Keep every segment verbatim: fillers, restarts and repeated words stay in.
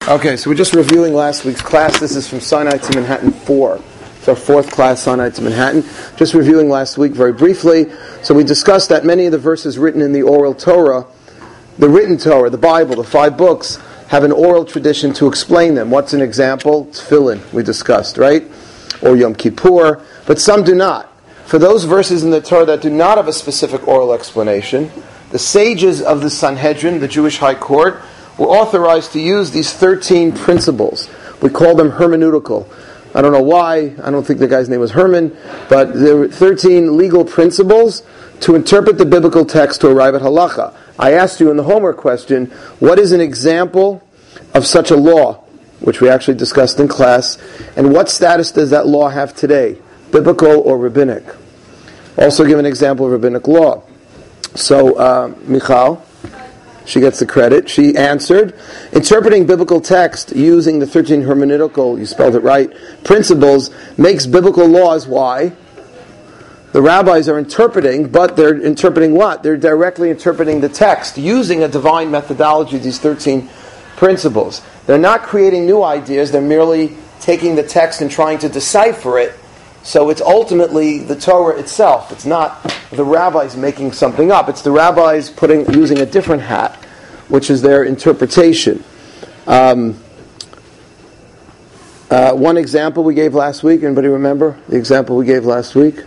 Okay, so we're just reviewing last week's class. This is from Sinai to Manhattan four. It's our fourth class, Sinai to Manhattan. Just reviewing last week very briefly. So we discussed that many of the verses written in the oral Torah, the written Torah, the Bible, the five books, have an oral tradition to explain them. What's an example? Tefillin, we discussed, right? Or Yom Kippur. But some do not. For those verses in the Torah that do not have a specific oral explanation, the sages of the Sanhedrin, the Jewish High Court, were authorized to use these thirteen principles. We call them hermeneutical. I don't know why. I don't think the guy's name was Herman. But there were thirteen legal principles to interpret the biblical text to arrive at halacha. I asked you in the homework question, what is an example of such a law, which we actually discussed in class, and what status does that law have today, biblical or rabbinic? Also give an example of rabbinic law. So, uh, Michal, she gets the credit. She answered, interpreting biblical text using the thirteen hermeneutical, you spelled it right, principles, makes biblical laws. Why? The rabbis are interpreting, but they're interpreting what? They're directly interpreting the text using a divine methodology, these thirteen principles. They're not creating new ideas, they're merely taking the text and trying to decipher it. So it's ultimately the Torah itself. It's not the rabbis making something up. It's the rabbis putting using a different hat, which is their interpretation. Um, uh, one example we gave last week. Anybody remember the example we gave last week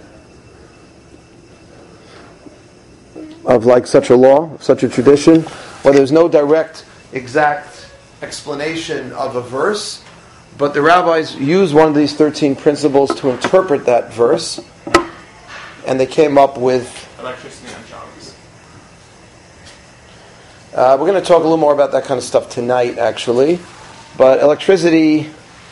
of like such a law, such a tradition, where there's no direct, exact explanation of a verse, but the rabbis use one of these thirteen principles to interpret that verse, and they came up with electricity on jobs. Uh, we're going to talk a little more about that kind of stuff tonight, actually. But electricity,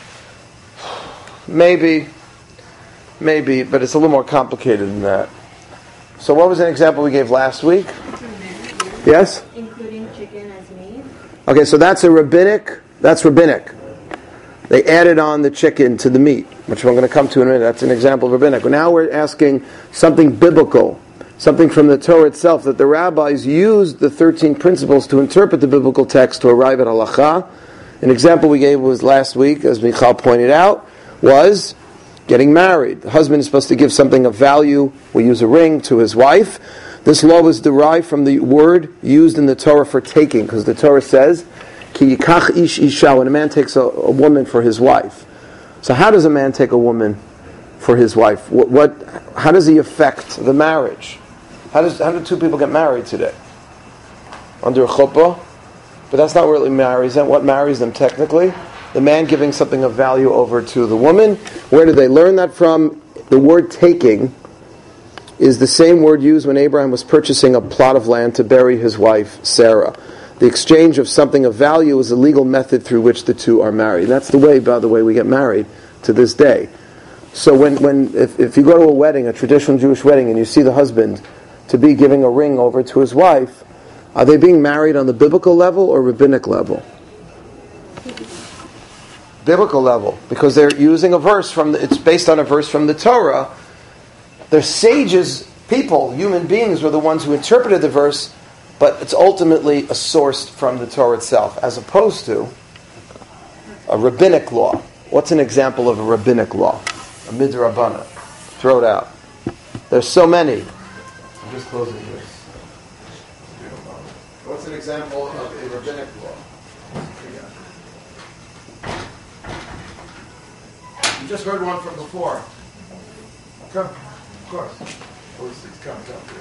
maybe, maybe, but it's a little more complicated than that. So what was an example we gave last week? Yes? Including chicken as meat. Okay, so that's a rabbinic, that's rabbinic. They added on the chicken to the meat, which I'm going to come to in a minute. That's an example of rabbinic. But now we're asking something biblical, something from the Torah itself, that the rabbis used the thirteen principles to interpret the biblical text to arrive at halacha. An example we gave was last week, as Michal pointed out, was getting married. The husband is supposed to give something of value. We use a ring to his wife. This law was derived from the word used in the Torah for taking, because the Torah says, Ki yikach ish isha, when a man takes a, a woman for his wife. So how does a man take a woman for his wife? What, what how does he affect the marriage? How does how do two people get married today? Under a chuppah? But that's not what really marries them. What marries them technically? The man giving something of value over to the woman. Where did they learn that from? The word taking is the same word used when Abraham was purchasing a plot of land to bury his wife Sarah. The exchange of something of value is a legal method through which the two are married. That's the way, by the way, we get married to this day. So when, when if, if you go to a wedding, a traditional Jewish wedding, and you see the husband to be giving a ring over to his wife, are they being married on the biblical level or rabbinic level? Biblical level, because they're using a verse from the, it's based on a verse from the Torah. They're sages, people, human beings were the ones who interpreted the verse, but it's ultimately a source from the Torah itself, as opposed to a rabbinic law. What's an example of a rabbinic law? A midrabbana. Throw it out. There's so many. I'm just closing this. What's an example of a rabbinic law? You just heard one from before. Come, of course. Come, come, come.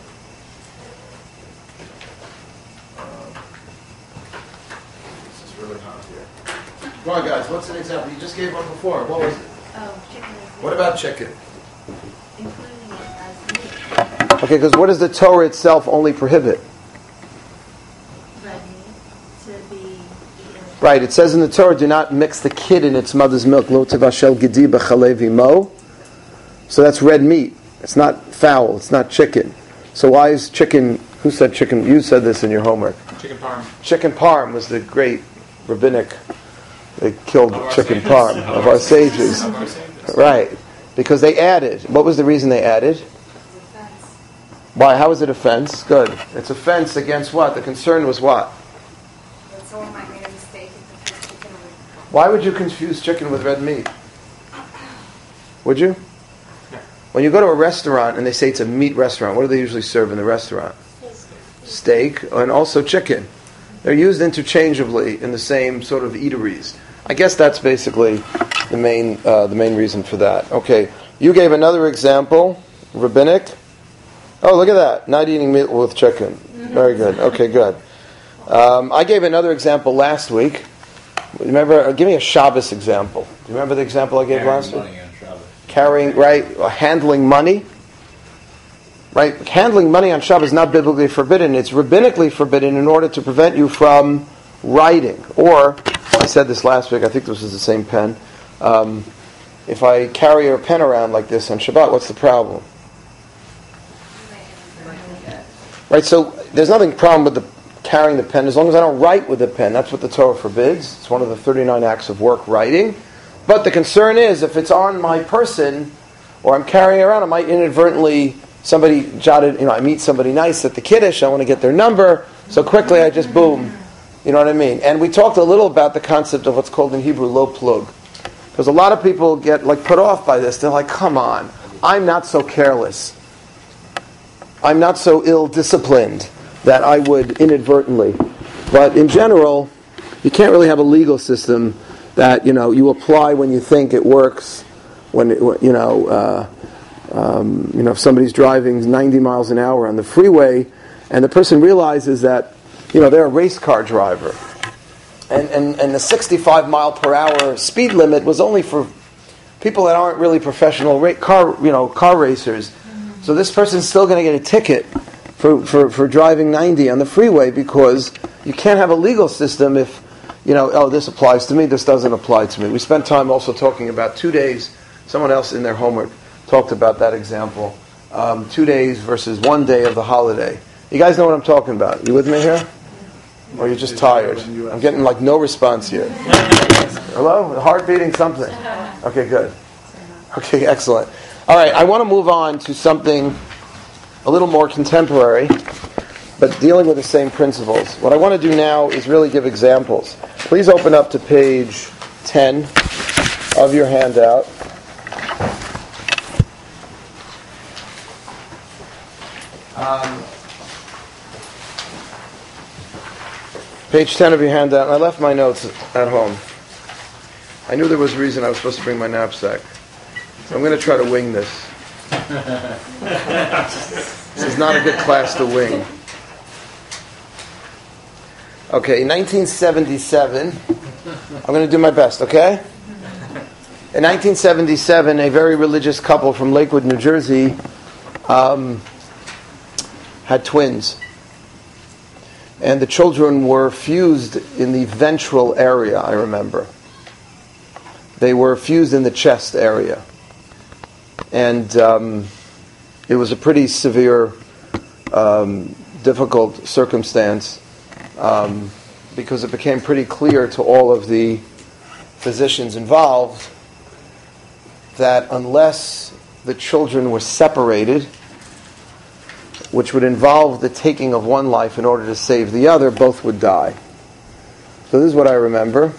This is really hot here. Go on, guys. What's an example? You just gave one before. What was it? Oh, chicken. What about chicken? Including it as meat. Okay, because what does the Torah itself only prohibit? Red meat to be eaten. Right. It says in the Torah, do not mix the kid in its mother's milk. Lo tevashel gedi b'chalev imo. So that's red meat. It's not fowl. It's not chicken. So why is chicken? Who said chicken? You said this in your homework. Chicken parm. Chicken parm was the great rabbinic. They killed Of our chicken sages. parm of our sages. Of our sages. Right. Because they added. What was the reason they added? Why? How is it offense? Good. It's offense against what? The concern was what? That someone might make a mistake if the chicken Why would you confuse chicken with red meat? Would you? When you go to a restaurant and they say it's a meat restaurant, what do they usually serve in the restaurant? Steak and also chicken. They're used interchangeably in the same sort of eateries. I guess that's basically the main uh, the main reason for that. Okay, you gave another example, rabbinic. Oh, look at that! Not eating meat with chicken. Very good. Okay, good. Um, I gave another example last week. Remember, uh, give me a Shabbos example. Do you remember the example I gave Carrying last week? money on Shabbos. Carrying, right? Uh, handling money. Right? Handling money on Shabbos is not biblically forbidden. It's rabbinically forbidden in order to prevent you from writing. Or, I said this last week, I think this was the same pen. Um, if I carry a pen around like this on Shabbat, what's the problem? Right, so there's nothing problem with the carrying the pen as long as I don't write with the pen. That's what the Torah forbids. It's one of the thirty-nine acts of work, writing. But the concern is if it's on my person or I'm carrying around, I might inadvertently, somebody jotted, you know, I meet somebody nice at the Kiddush, I want to get their number, so quickly I just boom. You know what I mean? And we talked a little about the concept of what's called in Hebrew lo plug. Because a lot of people get like put off by this. They're like, come on, I'm not so careless. I'm not so ill-disciplined that I would inadvertently. But in general, you can't really have a legal system that, you know, you apply when you think it works. When, it, you know, uh, um, you know, if somebody's driving ninety miles an hour on the freeway and the person realizes that, you know, they're a race car driver. And, and, and the sixty-five mile per hour speed limit was only for people that aren't really professional ra- car, you know, car racers. So this person's still going to get a ticket for, for, for driving ninety on the freeway because you can't have a legal system if, you know, oh, this applies to me, this doesn't apply to me. We spent time also talking about two days. Someone else in their homework talked about that example. Um, two days versus one day of the holiday. You guys know what I'm talking about. You with me here? Or you're just tired? I'm getting like no response here. Hello? Heart beating something. Okay, good. Okay, excellent. All right, I want to move on to something a little more contemporary, but dealing with the same principles. What I want to do now is really give examples. Please open up to page ten of your handout. Um, page ten of your handout. I left my notes at home. I knew there was a reason I was supposed to bring my knapsack. So I'm going to try to wing this. This is not a good class to wing. Okay, in nineteen seventy-seven, I'm going to do my best, okay? In nineteen seventy-seven, a very religious couple from Lakewood, New Jersey, um, had twins. And the children were fused in the ventral area, I remember. They were fused in the chest area. And um, it was a pretty severe, um, difficult circumstance um, because it became pretty clear to all of the physicians involved that unless the children were separated, which would involve the taking of one life in order to save the other, both would die. So this is what I remember.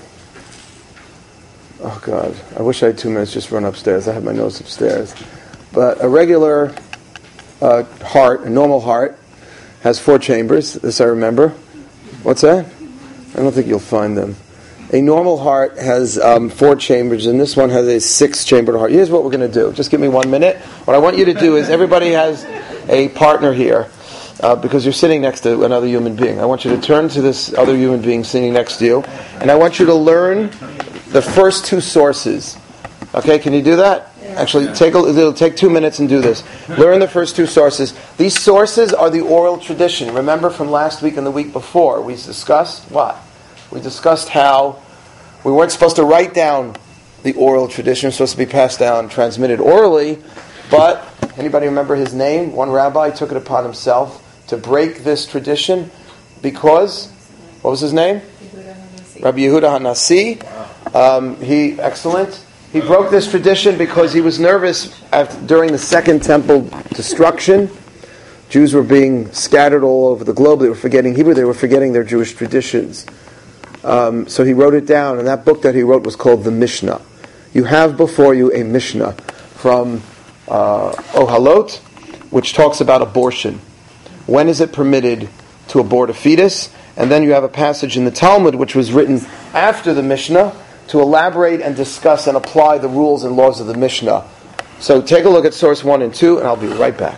Oh God, I wish I had two minutes just to run upstairs. I have my notes upstairs. But a regular uh, heart, a normal heart, has four chambers. This I remember. What's that? I don't think you'll find them. A normal heart has um, four chambers, and this one has a six-chambered heart. Here's what we're going to do. Just give me one minute. What I want you to do is, everybody has a partner here, uh, because you're sitting next to another human being. I want you to turn to this other human being sitting next to you, and I want you to learn the first two sources. Okay, can you do that? Actually, take a, it'll take two minutes and do this. Learn the first two sources. These sources are the oral tradition. Remember from last week and the week before, we discussed what? We discussed how we weren't supposed to write down the oral tradition. It was supposed to be passed down, transmitted orally. But, anybody remember his name? One rabbi took it upon himself to break this tradition because, what was his name? Rabbi Yehuda HaNasi. Um, he, excellent. He broke this tradition because he was nervous after, during the Second Temple destruction. Jews were being scattered all over the globe. They were forgetting Hebrew. They were forgetting their Jewish traditions. Um, so he wrote it down, and that book that he wrote was called the Mishnah. You have before you a Mishnah from uh, Ohalot, which talks about abortion. When is it permitted to abort a fetus? And then you have a passage in the Talmud, which was written after the Mishnah, to elaborate and discuss and apply the rules and laws of the Mishnah. So take a look at source one and two, and I'll be right back.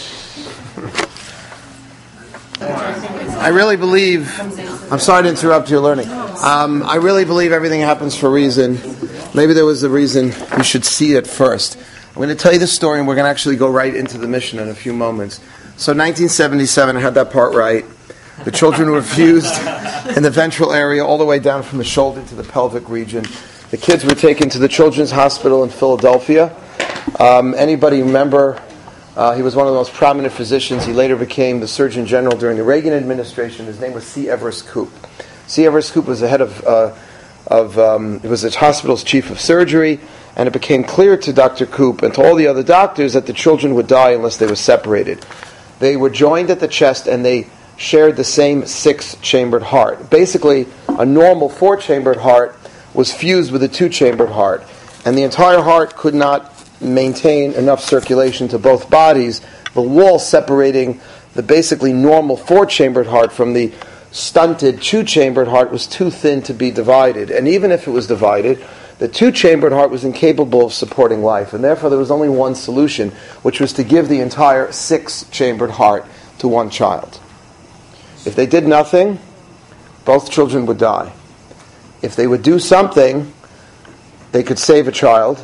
I really believe, I'm sorry to interrupt your learning. Um, I really believe everything happens for a reason. Maybe there was a reason you should see it first. I'm going to tell you the story, and we're going to actually go right into the Mishnah in a few moments. So nineteen seventy-seven, I had that part right. The children were fused in the ventral area all the way down from the shoulder to the pelvic region. The kids were taken to the Children's Hospital in Philadelphia. Um, anybody remember? Uh, he was one of the most prominent physicians. He later became the Surgeon General during the Reagan administration. His name was C. Everest Koop. C. Everest Koop was the head of, uh, of um, it was the hospital's chief of surgery, and it became clear to Doctor Koop and to all the other doctors that the children would die unless they were separated. They were joined at the chest, and they shared the same six-chambered heart. Basically, a normal four-chambered heart was fused with a two-chambered heart, and the entire heart could not maintain enough circulation to both bodies. The wall separating the basically normal four-chambered heart from the stunted two-chambered heart was too thin to be divided. And even if it was divided, the two-chambered heart was incapable of supporting life, and therefore there was only one solution, which was to give the entire six-chambered heart to one child. If they did nothing, both children would die. If they would do something, they could save a child,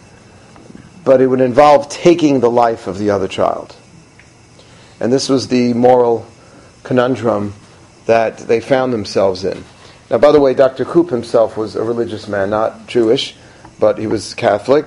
but it would involve taking the life of the other child. And this was the moral conundrum that they found themselves in. Now, by the way, Doctor Koop himself was a religious man, not Jewish, but he was Catholic.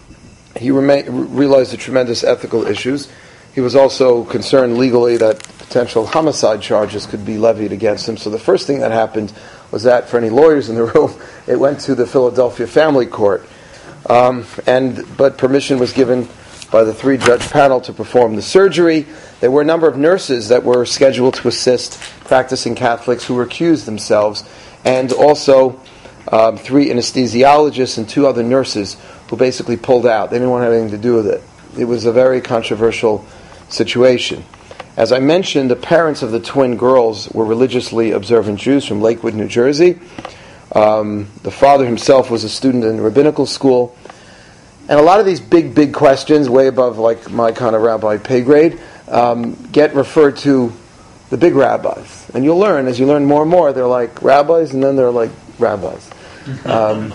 He rema- realized the tremendous ethical issues. He was also concerned legally that potential homicide charges could be levied against him. So the first thing that happened was that, for any lawyers in the room, it went to the Philadelphia Family Court. Um, and but permission was given by the three-judge panel to perform the surgery. There were a number of nurses that were scheduled to assist practicing Catholics who recused themselves, and also um, three anesthesiologists and two other nurses who basically pulled out. They didn't want to have anything to do with it. It was a very controversial situation. As I mentioned, the parents of the twin girls were religiously observant Jews from Lakewood, New Jersey. Um, the father himself was a student in rabbinical school. And a lot of these big, big questions, way above like my kind of rabbi pay grade, um, get referred to the big rabbis. And you'll learn, as you learn more and more, they're like rabbis, and then they're like rabbis. Um,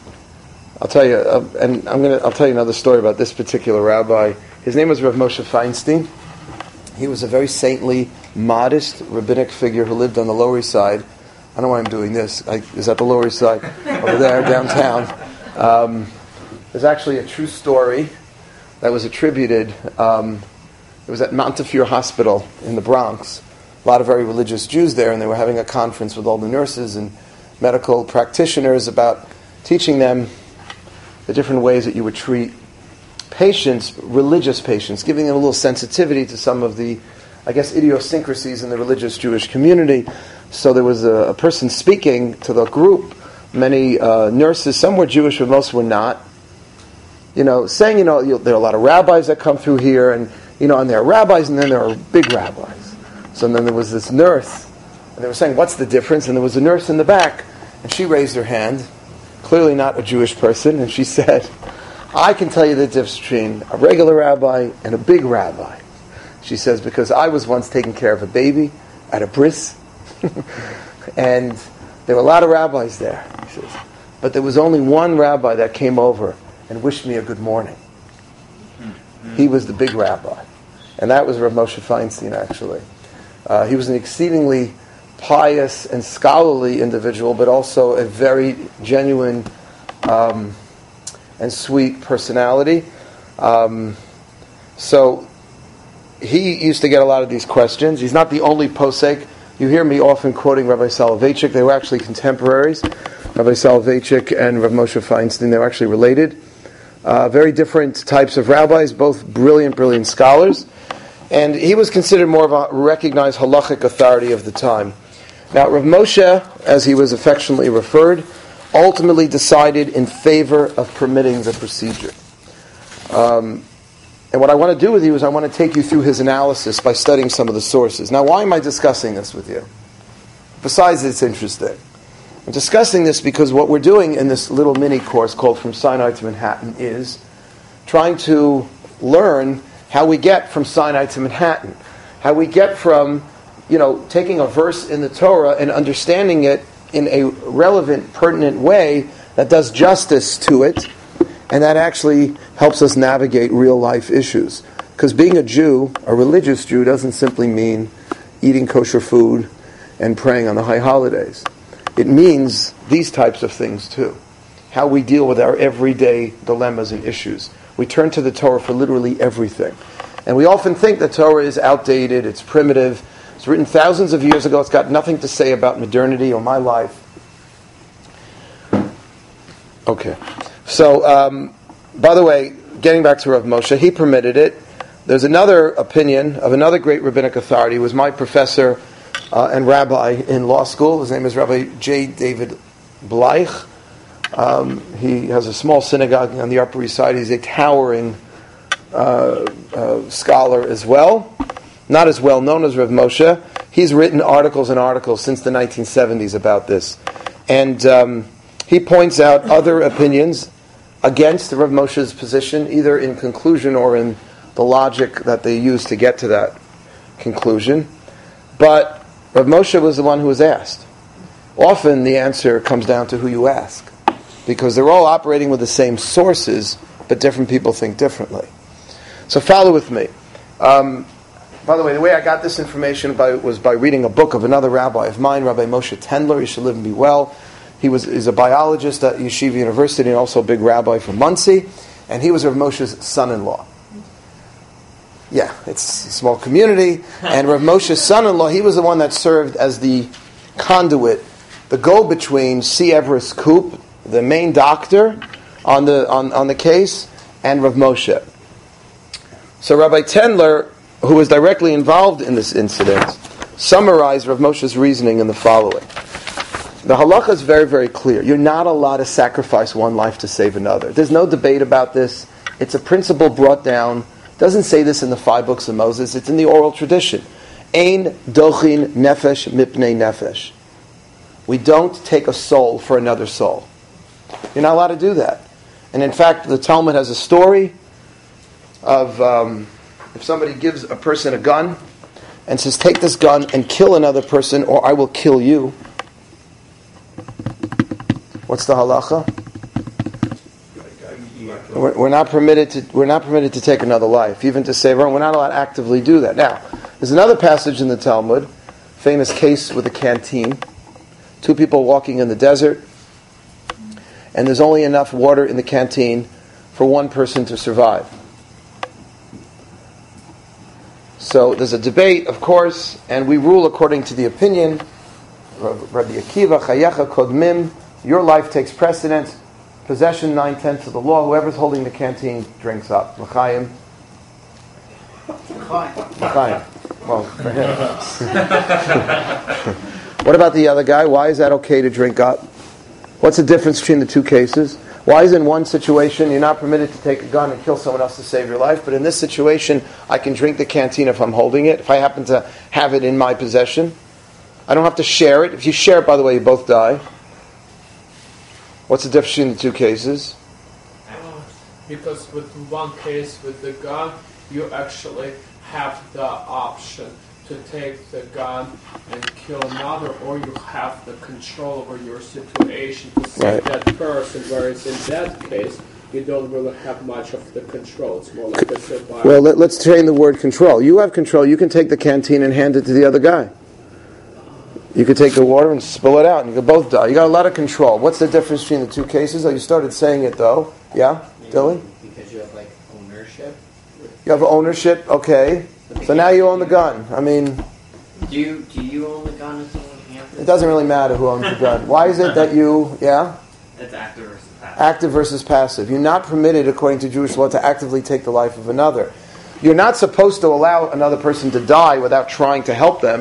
I'll tell you, uh, and I'm gonna, I'll tell you another story about this particular rabbi. His name was Rav Moshe Feinstein. He was a very saintly, modest rabbinic figure who lived on the Lower East Side. I don't know why I'm doing this. I, is that the Lower East Side? Over there, downtown. Um, there's actually a true story that was attributed. Um, it was at Montefiore Hospital in the Bronx. A lot of very religious Jews there, and they were having a conference with all the nurses and medical practitioners about teaching them the different ways that you would treat patients, religious patients, giving them a little sensitivity to some of the, I guess, idiosyncrasies in the religious Jewish community. So there was a, a person speaking to the group, many uh, nurses, some were Jewish, but most were not, you know, saying, you know, you, there are a lot of rabbis that come through here, and, you know, and there are rabbis, and then there are big rabbis. So then there was this nurse, and they were saying, what's the difference? And there was a nurse in the back, and she raised her hand, clearly not a Jewish person, and she said, I can tell you the difference between a regular rabbi and a big rabbi. She says, because I was once taking care of a baby at a bris, and there were a lot of rabbis there, he says, but there was only one rabbi that came over and wished me a good morning. He was the big rabbi. And that was Rav Moshe Feinstein, actually. Uh, he was an exceedingly pious and scholarly individual, but also a very genuine um, and sweet personality. Um, so he used to get a lot of these questions. He's not the only posek. You hear me often quoting Rabbi Soloveitchik. They were actually contemporaries. Rabbi Soloveitchik and Rav Moshe Feinstein, they were actually related. Uh, very different types of rabbis, both brilliant, brilliant scholars. And he was considered more of a recognized halachic authority of the time. Now, Rav Moshe, as he was affectionately referred, ultimately decided in favor of permitting the procedure. Um, and what I want to do with you is I want to take you through his analysis by studying some of the sources. Now, why am I discussing this with you? Besides, it's interesting. I'm discussing this because what we're doing in this little mini course called From Sinai to Manhattan is trying to learn how we get from Sinai to Manhattan. How we get from, you know, taking a verse in the Torah and understanding it in a relevant, pertinent way that does justice to it, and that actually helps us navigate real life issues. Because being a Jew, a religious Jew, doesn't simply mean eating kosher food and praying on the high holidays. It means these types of things too. How we deal with our everyday dilemmas and issues. We turn to the Torah for literally everything. And we often think the Torah is outdated, it's primitive, it's written thousands of years ago, it's got nothing to say about modernity or my life. Okay. So, um, by the way, getting back to Rav Moshe, he permitted it. There's another opinion of another great rabbinic authority, who was my professor uh, and rabbi in law school. His name is Rabbi J. David Bleich. Um, he has a small synagogue on the Upper East Side. He's a towering uh, uh, scholar as well. Not as well known as Rav Moshe. He's written articles and articles since the nineteen seventies about this. And um, he points out other opinions against Rav Moshe's position, either in conclusion or in the logic that they use to get to that conclusion. But Rav Moshe was the one who was asked. Often the answer comes down to who you ask, because they're all operating with the same sources, but different people think differently. So follow with me. Um, By the way, the way I got this information by, was by reading a book of another rabbi of mine, Rabbi Moshe Tendler. He should live and be well. He was is a biologist at Yeshiva University and also a big rabbi from Muncie. And he was Rav Moshe's son-in-law. Yeah, it's a small community. And Rav Moshe's son-in-law, he was the one that served as the conduit, the go-between C. Everest Koop, the main doctor on the on, on the case, and Rav Moshe. So Rabbi Tendler, who was directly involved in this incident, summarized Rav Moshe's reasoning in the following. The halacha is very, very clear. You're not allowed to sacrifice one life to save another. There's no debate about this. It's a principle brought down. It doesn't say this in the five books of Moses. It's in the oral tradition. Ein dochin nefesh mipnei nefesh. We don't take a soul for another soul. You're not allowed to do that. And in fact, the Talmud has a story of... Um, If somebody gives a person a gun and says, take this gun and kill another person or I will kill you, what's the halacha? We're, we're not permitted to we're not permitted to take another life, even to save our own. We're not allowed to actively do that. Now, there's another passage in the Talmud, famous case with a canteen. Two people walking in the desert, and there's only enough water in the canteen for one person to survive. So there's a debate, of course, and we rule according to the opinion. Rabbi Akiva, Chayecha Kodmim, your life takes precedence. Possession, nine-tenths of the law. Whoever's holding the canteen drinks up. L'chaim. L'chaim. Well, for him. What about the other guy? Why is that okay to drink up? What's the difference between the two cases? Why is in one situation you're not permitted to take a gun and kill someone else to save your life, but in this situation I can drink the canteen if I'm holding it, if I happen to have it in my possession? I don't have to share it. If you share it, by the way, you both die. What's the difference between the two cases? Because with one case, with the gun, you actually have the option to take the gun and kill another, or you have the control over your situation to save right. that person, whereas in that case, you don't really have much of the control. It's more like a survival. Well, let, let's train the word control. You have control. You can take the canteen and hand it to the other guy. You could take the water and spill it out, and you could both die. You got a lot of control. What's the difference between the two cases? Oh, you started saying it, though. Yeah? Maybe Dylan? Because you have, like, ownership. You have ownership? Okay. So now you own the gun. I mean... Do you, do you own the gun and someone hands it? It doesn't really matter who owns the gun. Why is it that you... Yeah? It's active versus passive. Active versus passive. You're not permitted, according to Jewish law, to actively take the life of another. You're not supposed to allow another person to die without trying to help them.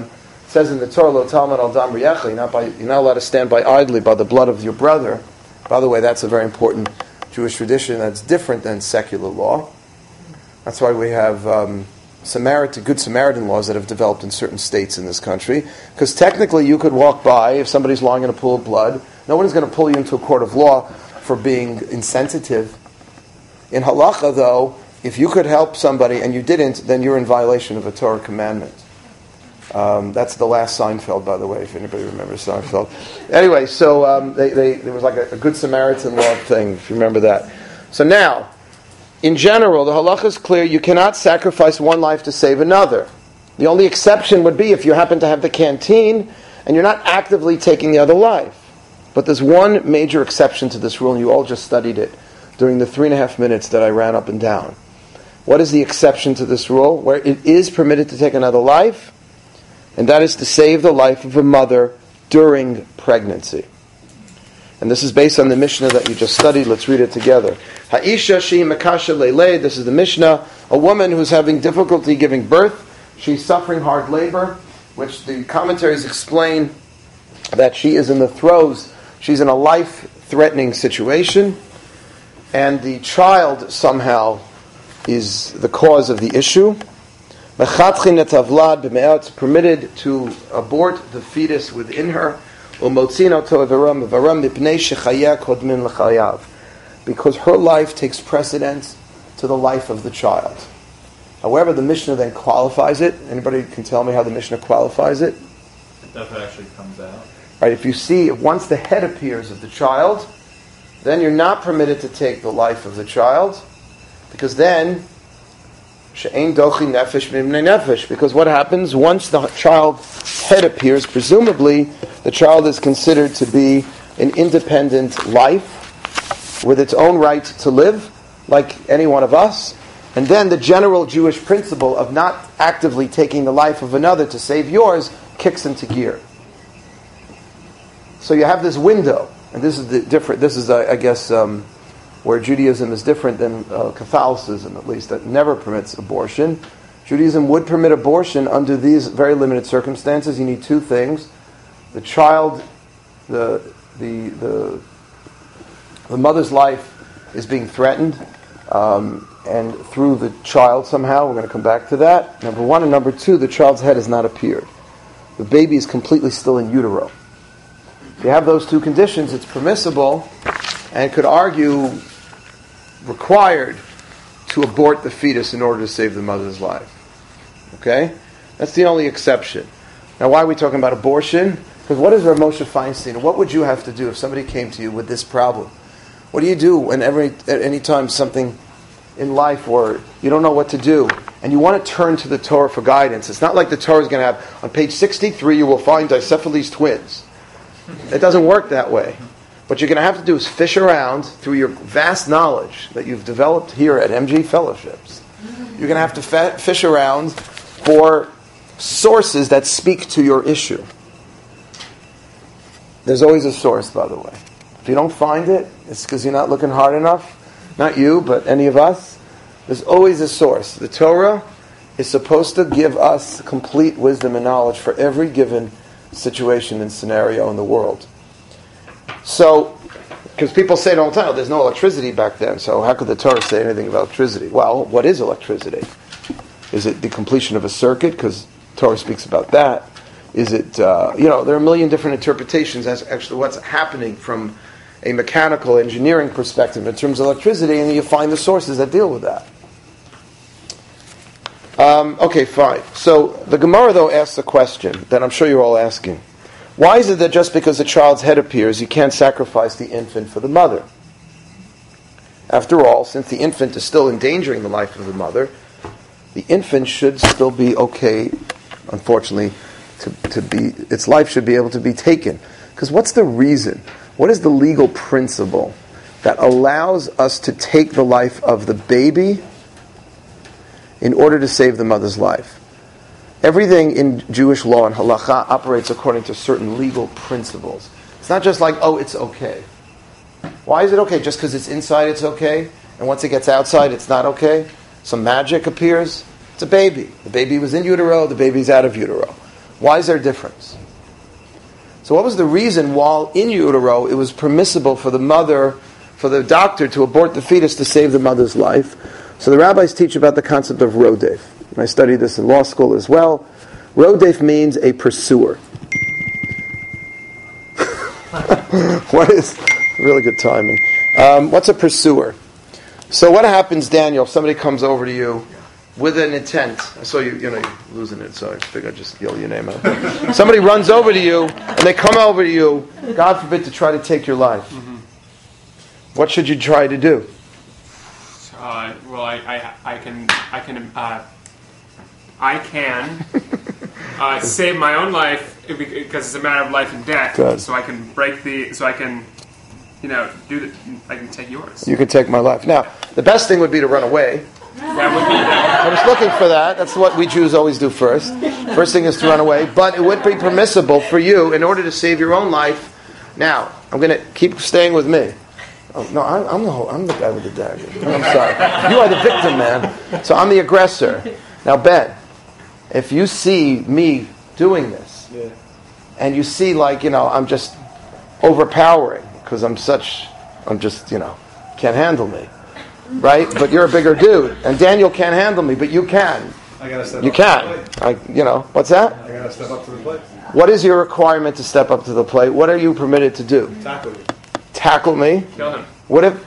It says in the Torah, Lo talmid al dam riecha, you're not by, you're not allowed to stand by idly by the blood of your brother. By the way, that's a very important Jewish tradition that's different than secular law. That's why we have um, Samaritan, good Samaritan laws that have developed in certain states in this country. Because technically you could walk by, if somebody's lying in a pool of blood, no one is going to pull you into a court of law for being insensitive. In halacha, though, if you could help somebody and you didn't, then you're in violation of a Torah commandment. Um, that's the last Seinfeld, by the way, if anybody remembers Seinfeld. Anyway, so um, they, they, there was like a, a good Samaritan law thing, if you remember that. So now, in general, the halacha is clear. You cannot sacrifice one life to save another. The only exception would be if you happen to have the canteen and you're not actively taking the other life. But there's one major exception to this rule, and you all just studied it during the three and a half minutes that I ran up and down. What is the exception to this rule? Where it is permitted to take another life, and that is to save the life of a mother during pregnancy. And this is based on the Mishnah that you just studied. Let's read it together. Ha'isha shi makasha leilei. This is the Mishnah. A woman who's having difficulty giving birth. She's suffering hard labor, which the commentaries explain that she is in the throes. She's in a life-threatening situation, and the child somehow is the cause of the issue. It's permitted to abort the fetus within her, because her life takes precedence to the life of the child. However, the Mishnah then qualifies it. Anybody can tell me how the Mishnah qualifies it? If it actually comes out. Right, if you see, once the head appears of the child, then you're not permitted to take the life of the child, because then she'ein dochi nefesh mimnei nefesh. Because what happens once the child's head appears? Presumably, the child is considered to be an independent life with its own right to live, like any one of us. And then the general Jewish principle of not actively taking the life of another to save yours kicks into gear. So you have this window, and this is the different. This is, uh, I guess, um, where Judaism is different than uh, Catholicism, at least, that never permits abortion. Judaism would permit abortion under these very limited circumstances. You need two things: the child, the the the the mother's life is being threatened, um, and through the child somehow. We're going to come back to that. Number one, and number two, the child's head has not appeared. The baby is completely still in utero. If you have those two conditions, it's permissible and could argue required to abort the fetus in order to save the mother's life. Okay? That's the only exception. Now, why are we talking about abortion? Because what is Rav Moshe Feinstein? What would you have to do if somebody came to you with this problem? What do you do when every at any time something in life or you don't know what to do and you want to turn to the Torah for guidance? It's not like the Torah is going to have, on page sixty-three you will find Dicephalese twins. It doesn't work that way. What you're going to have to do is fish around through your vast knowledge that you've developed here at M G Fellowships. You're going to have to fa- fish around for sources that speak to your issue. There's always a source, by the way. If you don't find it, it's because you're not looking hard enough. Not you, but any of us. There's always a source. The Torah is supposed to give us complete wisdom and knowledge for every given situation and scenario in the world. So, because people say it all the time, there's no electricity back then, so how could the Torah say anything about electricity? Well, what is electricity? Is it the completion of a circuit? Because Torah speaks about that. Is it, uh, you know, there are a million different interpretations as actually what's happening from a mechanical engineering perspective in terms of electricity, and you find the sources that deal with that. Um, okay, fine. So the Gemara, though, asks a question that I'm sure you're all asking. Why is it that just because the child's head appears, you can't sacrifice the infant for the mother? After all, since the infant is still endangering the life of the mother, the infant should still be okay, unfortunately, to, to be, its life should be able to be taken. Because what's the reason? What is the legal principle that allows us to take the life of the baby in order to save the mother's life? Everything in Jewish law and halacha operates according to certain legal principles. It's not just like, oh, it's okay. Why is it okay? Just because it's inside, it's okay? And once it gets outside, it's not okay? Some magic appears? It's a baby. The baby was in utero, the baby's out of utero. Why is there a difference? So what was the reason while in utero it was permissible for the mother, for the doctor to abort the fetus to save the mother's life? So the rabbis teach about the concept of rodef. And I studied this in law school as well. Rodef means a pursuer. What is really good timing? Um, what's a pursuer? So what happens, Daniel, if somebody comes over to you with an intent? I saw you, you know, you're losing it, so I figured I'd just yell your name out. Somebody runs over to you, and they come over to you, God forbid, to try to take your life. Mm-hmm. What should you try to do? Uh, well, I, I, I can, I can, uh, I can uh, save my own life because it's a matter of life and death. Good. So I can break the, so I can, you know, do the, I can take yours. You can take my life. Now, the best thing would be to run away. That would be that. I was looking for that. That's what we Jews always do first. First thing is to run away. But it would be permissible for you, in order to save your own life. Now, I'm going to keep staying with me. Oh, no, I'm, I'm the whole, I'm the guy with the dagger. No, I'm sorry. You are the victim, man. So I'm the aggressor. Now, Ben, if you see me doing this, Yeah. and you see, like, you know, I'm just overpowering because I'm such, I'm just, you know, can't handle me. Right? But you're a bigger dude. And Daniel can't handle me, but you can. I gotta step You up can. to the plate. I, you know, what's that? I gotta step up to the plate. What is your requirement to step up to the plate? What are you permitted to do? Tackle you. Tackle me? Kill him. What if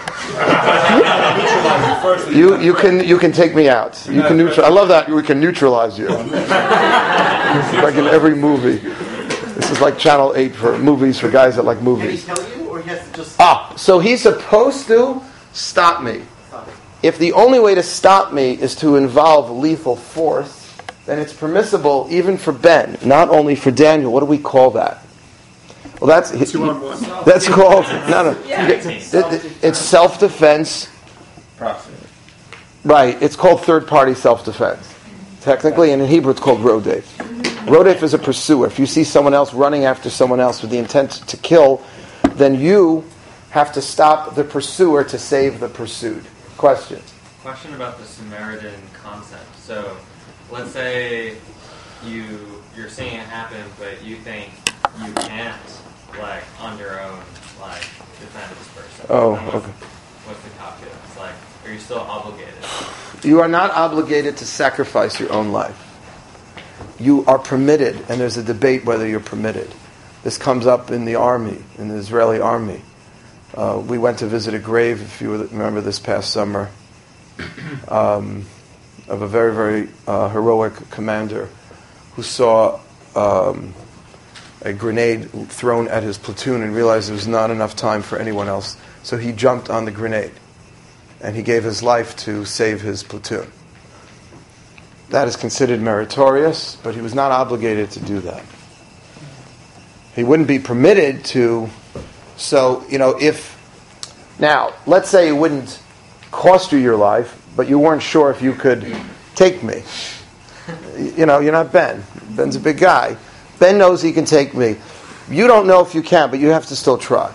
you you can you can take me out? You can neutral. I love that we can neutralize you. Like in every movie. This is like Channel eight for movies for guys that like Can he movies. kill you, or he has to just... Ah, so he's supposed to stop me. If the only way to stop me is to involve lethal force, then it's permissible even for Ben, not only for Daniel. What do we call that? Well, that's Two on one. that's called no no. It, it, it's self-defense. Proxy. Right. It's called third-party self-defense. Technically, and in Hebrew, it's called rodef. Rodef is a pursuer. If you see someone else running after someone else with the intent to kill, then you have to stop the pursuer to save the pursued. Question. Question about the Samaritan concept. So, let's say you you're seeing it happen, but you think you can't, like, on your own, like, defend this person. Oh, what's, okay. What's the calculus? Like, are you still obligated? You are not obligated to sacrifice your own life. You are permitted, and there's a debate whether you're permitted. This comes up in the army, in the Israeli army. Uh, we went to visit a grave, if you remember, this past summer, um, of a very, very uh, heroic commander who saw um, a grenade thrown at his platoon and realized there was not enough time for anyone else. So he jumped on the grenade, and he gave his life to save his platoon. That is considered meritorious, but he was not obligated to do that. He wouldn't be permitted to. So, you know, if, now, let's say it wouldn't cost you your life, but you weren't sure if you could take me. You know, you're not Ben. Ben's a big guy. Ben knows he can take me. You don't know if you can, but you have to still try.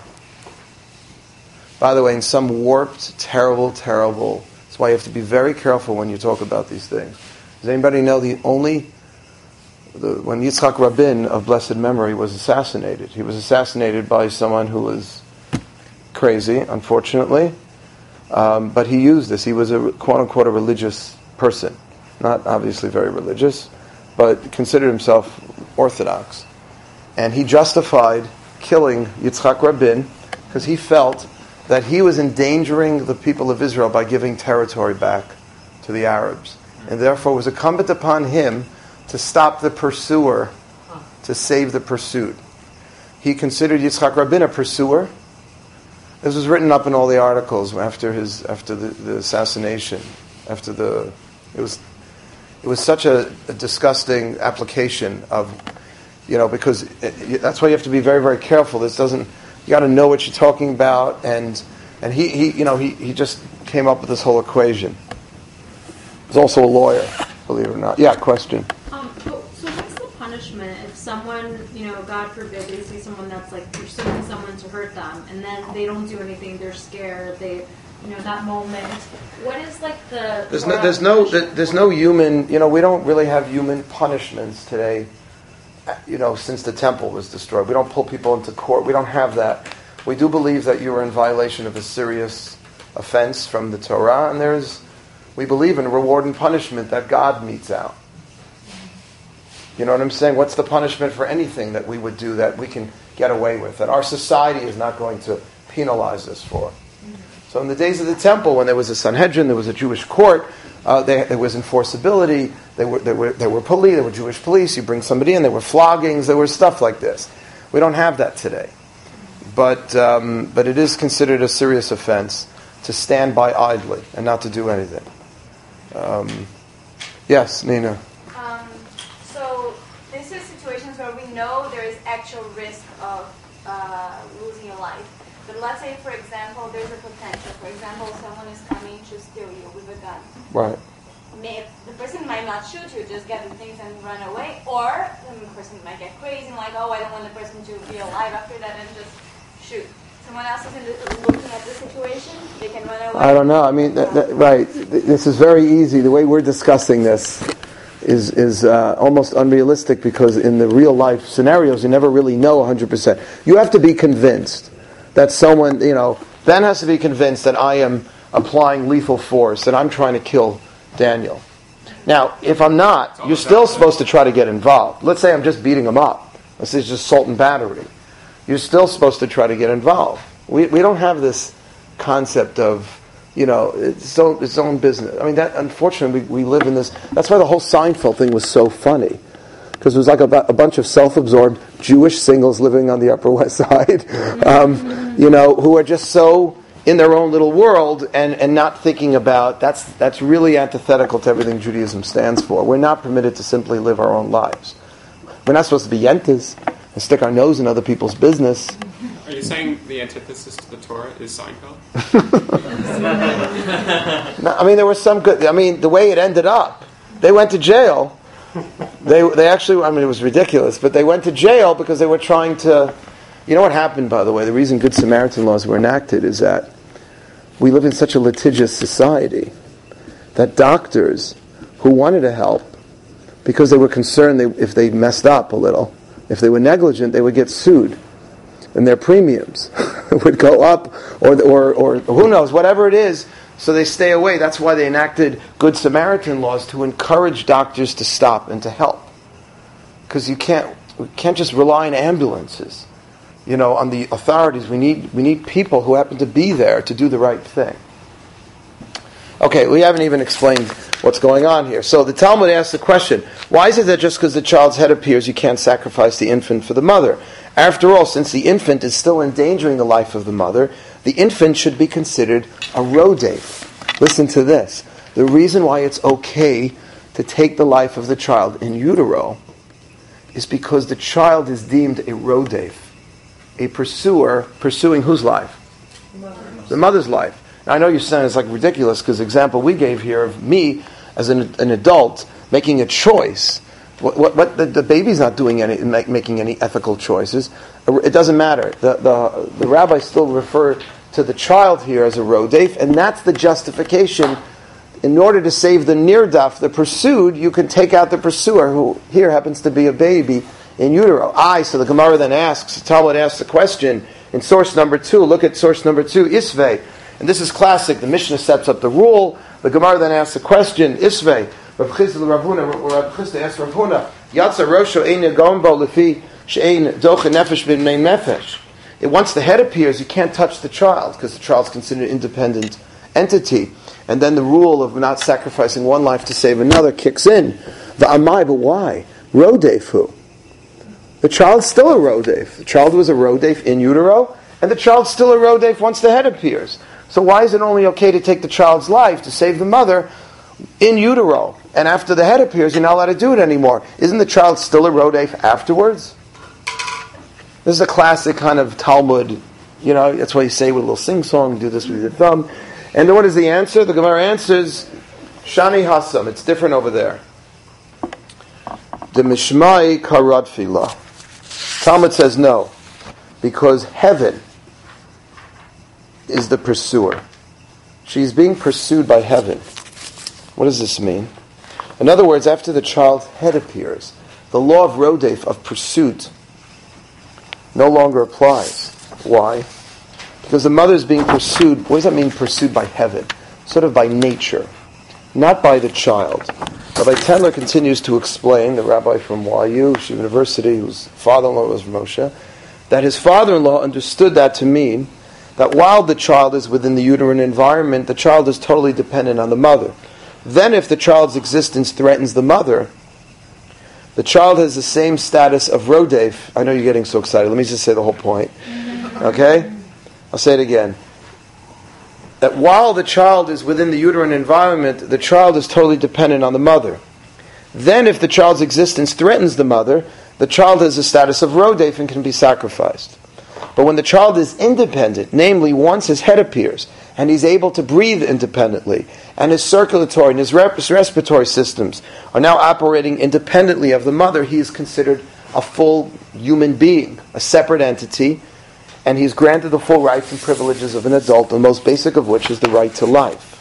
By the way, in some warped, terrible, terrible, that's why you have to be very careful when you talk about these things. Does anybody know the only, the, when Yitzhak Rabin of blessed memory was assassinated, he was assassinated by someone who was crazy, unfortunately, um, but he used this. He was a quote-unquote a religious person, not obviously very religious, but considered himself orthodox. And he justified killing Yitzhak Rabin because he felt that he was endangering the people of Israel by giving territory back to the Arabs. And therefore it was incumbent upon him to stop the pursuer, to save the pursued. He considered Yitzhak Rabin a pursuer. This was written up in all the articles after his after the, the assassination. After the it was it was such a, a disgusting application of, you know, because it, that's why you have to be very, very careful. This doesn't, you got to know what you're talking about, and and he, he you know he, he just came up with this whole equation. He's also a lawyer, believe it or not. Yeah, question. Um, so, so what's the punishment if someone, you know, God forbid, they see someone that's like pursuing someone to hurt them, and then they don't do anything, they're scared, they, you know, that moment. What is like the? There's no, there's no, there's no human. You know, we don't really have human punishments today. you know, since the temple was destroyed. We don't pull people into court. We don't have that. We do believe that you are in violation of a serious offense from the Torah, and there's, we believe in reward and punishment that God metes out. You know what I'm saying? What's the punishment for anything that we would do that we can get away with, that our society is not going to penalize us for? So in the days of the temple, when there was a Sanhedrin, there was a Jewish court, uh, there, there was enforceability, there were, there were, there were police, there were Jewish police, you bring somebody in, there were floggings, there was stuff like this. We don't have that today. But um, but it is considered a serious offense to stand by idly and not to do anything. Um, yes, Nina. Um, so this is situations where we know there is actual risk of uh, losing your life. But let's say, for example, there's a potential. For example, someone is coming to steal you with a gun. Right. May, the person might not shoot you, just get the things and run away. Or the person might get crazy and like, oh, I don't want the person to be alive after that and just shoot. Someone else is in the, looking at the situation, they can run away. I don't know. I mean, th- th- right. This is very easy. The way we're discussing this is is uh, almost unrealistic because in the real life scenarios, you never really know one hundred percent. You have to be convinced that someone, you know, Ben has to be convinced that I am applying lethal force, that I'm trying to kill Daniel. Now, if I'm not, you're still supposed to try to get involved. Let's say I'm just beating him up. Let's say it's just assault and battery. You're still supposed to try to get involved. We we don't have this concept of, you know, its own, its own business. I mean, that unfortunately, we, we live in this. That's why the whole Seinfeld thing was so funny. Because it was like a, a bunch of self-absorbed Jewish singles living on the Upper West Side, um, you know, who are just so in their own little world and, and not thinking about, that's that's really antithetical to everything Judaism stands for. We're not permitted to simply live our own lives. We're not supposed to be yentas and stick our nose in other people's business. Are you saying the antithesis to the Torah is Seinfeld? No, I mean, there was some good, I mean, the way it ended up, they went to jail. They they actually, I mean, it was ridiculous, but they went to jail because they were trying to, you know what happened, by the way, the reason Good Samaritan laws were enacted is that we live in such a litigious society that doctors who wanted to help, because they were concerned they, if they messed up a little, if they were negligent, they would get sued, and their premiums would go up, or, or or who knows, whatever it is, so they stay away. That's why they enacted Good Samaritan laws, to encourage doctors to stop and to help. Because you can't we can't just rely on ambulances, you know, on the authorities. We need we need people who happen to be there to do the right thing. Okay, we haven't even explained what's going on here. So the Talmud asks the question, why is it that just because the child's head appears, you can't sacrifice the infant for the mother? After all, since the infant is still endangering the life of the mother, the infant should be considered a rodef. Listen to this. The reason why it's okay to take the life of the child in utero is because the child is deemed a rodef, a pursuer, pursuing whose life? Mother's. The mother's life. Now, I know you're saying it's like ridiculous because the example we gave here of me as an, an adult making a choice. What, what, what the, the baby's not doing any make, making any ethical choices. It doesn't matter. The, the the rabbis still refer to the child here as a rodef, and that's the justification. In order to save the nirdaf, the pursued, you can take out the pursuer, who here happens to be a baby in utero. I, so the Gemara then asks, the Talmud asks the question in source number two. Look at source number two, Isvei. And this is classic. The Mishnah sets up the rule. The Gemara then asks the question, Isvei. Rav Chisda Rav Huna, Rav Chisda asks Rav Huna, Yatsa Rosho ein yagombo lefi she'ein doche nefesh b'nei nefesh. Once the head appears, you can't touch the child because the child's considered an independent entity. And then the rule of not sacrificing one life to save another kicks in. The amai, but why? Rodef who? The child's still a rodef. The child was a rodef in utero, and the child's still a rodef once the head appears. So why is it only okay to take the child's life to save the mother in utero, and after the head appears, you're not allowed to do it anymore? Isn't the child still a rodef afterwards? This is a classic kind of Talmud, you know, that's why you say with a little sing-song, do this with your thumb. And then what is the answer? The Gemara answers, Shani Hasam, it's different over there. The Mishmai Karad Filah. Talmud says no, because heaven is the pursuer. She's being pursued by heaven. What does this mean? In other words, after the child's head appears, the law of rodef, of pursuit, no longer applies. Why? Because the mother is being pursued. What does that mean, pursued by heaven? Sort of by nature, not by the child. Rabbi Tendler continues to explain, the rabbi from Y U, Yeshiva University, whose father-in-law was Moshe, that his father-in-law understood that to mean that while the child is within the uterine environment, the child is totally dependent on the mother. Then if the child's existence threatens the mother, the child has the same status of rodef. I know you're getting so excited. Let me just say the whole point. Okay? I'll say it again. That while the child is within the uterine environment, the child is totally dependent on the mother. Then if the child's existence threatens the mother, the child has the status of rodef and can be sacrificed. But when the child is independent, namely once his head appears, and he's able to breathe independently, and his circulatory and his respiratory systems are now operating independently of the mother, he is considered a full human being, a separate entity, and he's granted the full rights and privileges of an adult, the most basic of which is the right to life.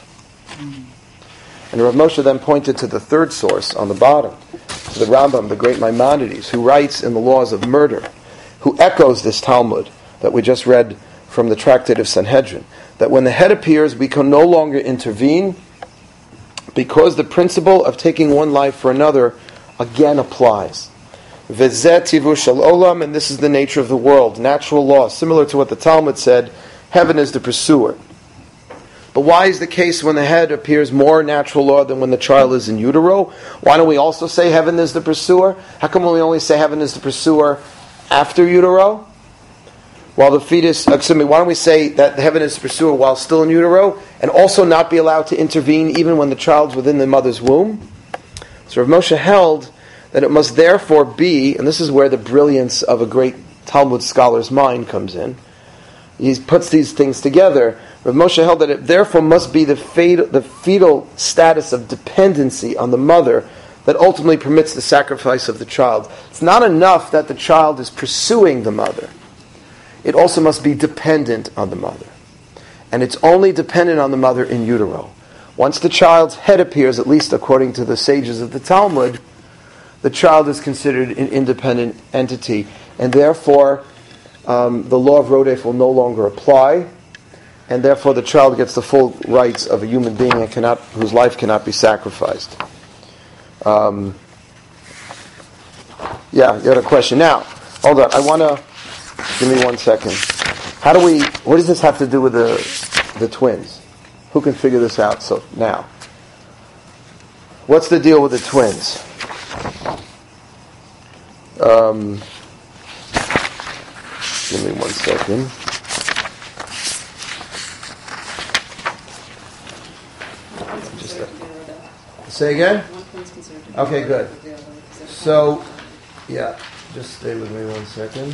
And Rav Moshe then pointed to the third source on the bottom, to the Rambam, the great Maimonides, who writes in the Laws of Murder, who echoes this Talmud that we just read from the Tractate of Sanhedrin, that when the head appears, we can no longer intervene because the principle of taking one life for another again applies. V'zeh tivu shel olam, and this is the nature of the world, natural law, similar to what the Talmud said, heaven is the pursuer. But why is the case when the head appears more natural law than when the child is in utero? Why don't we also say heaven is the pursuer? How come we only say heaven is the pursuer after utero? While the fetus, excuse me, why don't we say that the heaven is the pursuer while still in utero, and also not be allowed to intervene even when the child's within the mother's womb? So Rav Moshe held that it must therefore be, and this is where the brilliance of a great Talmud scholar's mind comes in. He puts these things together. Rav Moshe held that it therefore must be the fetal, the fetal status of dependency on the mother that ultimately permits the sacrifice of the child. It's not enough that the child is pursuing the mother. It also must be dependent on the mother. And it's only dependent on the mother in utero. Once the child's head appears, at least according to the sages of the Talmud, the child is considered an independent entity, and therefore um, the law of rodef will no longer apply, and therefore the child gets the full rights of a human being and cannot, whose life cannot be sacrificed. Um, yeah, you had a question. Now, hold on. I want to... Give me one second. How do we... What does this have to do with the the twins? Who can figure this out? So, now. What's the deal with the twins? Um, give me one second. Just a, say again? Okay, good. So, yeah, just stay with me one second.